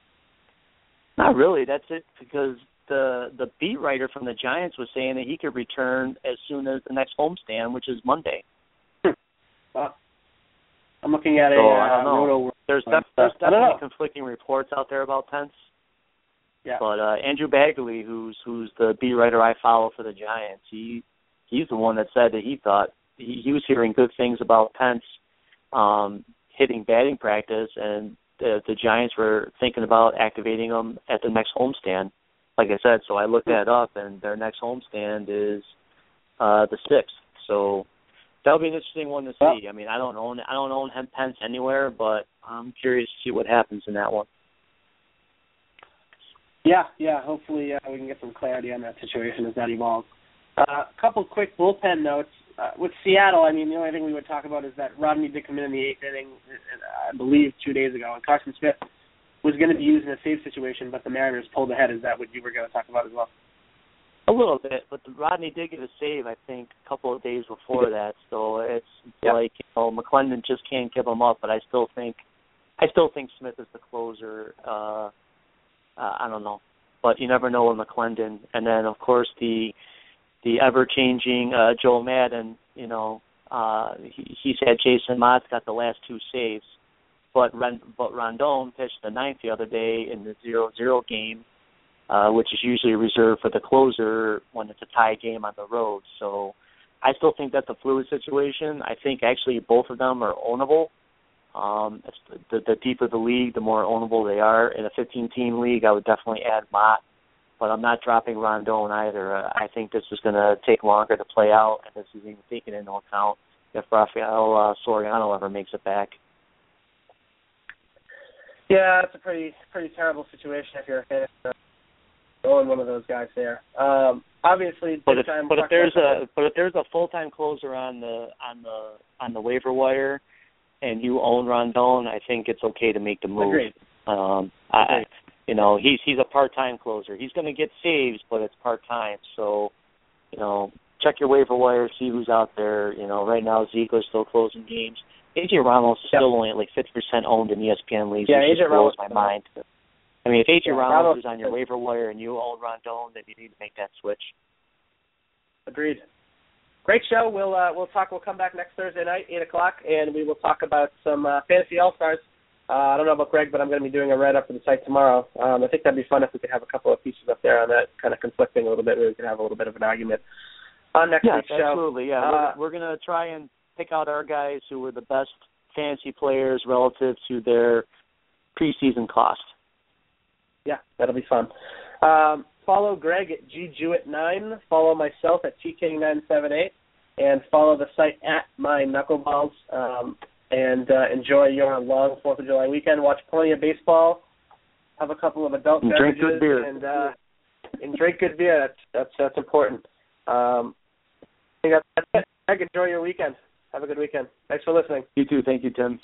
Not really. That's it. Because the the beat writer from the Giants was saying that he could return as soon as the next homestand, which is Monday. Well, I'm looking at so, a. I don't uh, know. roto- There's, def- there's I don't definitely know. conflicting reports out there about Pence. Yeah. But uh, Andrew Bagley, who's who's the beat writer I follow for the Giants, he he's the one that said that he thought he, he was hearing good things about Pence um, hitting batting practice, and the, the Giants were thinking about activating him at the next homestand. Like I said, so I looked that up, and their next homestand is uh, the sixth. So that'll be an interesting one to see. I mean, I don't own I don't own Pence anywhere, but I'm curious to see what happens in that one. Yeah, yeah. Hopefully uh, we can get some clarity on that situation as that evolves. A uh, couple quick bullpen notes. Uh, with Seattle, I mean, the only thing we would talk about is that Rodney did come in in the eighth inning, I believe, two days ago, and Carson Smith was going to be used in a save situation, but the Mariners pulled ahead. Is that what you were going to talk about as well? A little bit, but the Rodney did get a save, I think, a couple of days before that. So it's yep. like, you know, McClendon just can't give him up. But I still think, I still think Smith is the closer. Uh, uh, I don't know, but you never know with McClendon. And then of course the the ever changing uh, Joe Madden. You know, uh, he, he's had Jason Mott's got the last two saves, but Ren, but Rondon pitched the ninth the other day in the zero zero game. Uh, which is usually reserved for the closer when it's a tie game on the road. So I still think that's a fluid situation. I think actually both of them are ownable. Um, the, the deeper the league, the more ownable they are. In a fifteen-team league, I would definitely add Mott, but I'm not dropping Rondon either. Uh, I think this is going to take longer to play out, and this is even taken into account if Rafael uh, Soriano ever makes it back. Yeah, it's a pretty pretty terrible situation if you're a fan of going one of those guys there. Um, obviously, but if, but if there's a but if there's a full time closer on the on the on the waiver wire, and you own Rondon, I think it's okay to make the move. Agreed. Um, I, you know, he's he's a part time closer. He's going to get saves, but it's part time. So, you know, check your waiver wire, see who's out there. You know, right now Ziegler's still closing games. A J Ramos is yep. still only at like fifty percent owned in E S P N leagues, yeah, which A J just blows Ramos my mind. I mean, if A J yeah, Ramos, Ramos is on your waiver wire and you own Rondon, then you need to make that switch. Agreed. Great show. We'll uh, we'll talk. We'll come back next Thursday night, eight o'clock, and we will talk about some uh, fantasy all stars. Uh, I don't know about Greg, but I'm going to be doing a write up for the site tomorrow. Um, I think that'd be fun if we could have a couple of pieces up there on that, kind of conflicting a little bit. We could have a little bit of an argument on next yes, week's show. Absolutely. Yeah, uh, we're, we're going to try and pick out our guys who were the best fantasy players relative to their preseason cost. Yeah, that'll be fun. Um, follow Greg at G Jewett nine. Follow myself at T K nine seven eight. And follow the site at My Knuckleballs. Um, and uh, enjoy your long fourth of July weekend. Watch plenty of baseball. Have a couple of adult and beverages. Drink good beer. And, uh, and drink good beer. That's that's, that's important. Um, I think that's it. Greg, enjoy your weekend. Have a good weekend. Thanks for listening. You too. Thank you, Tim.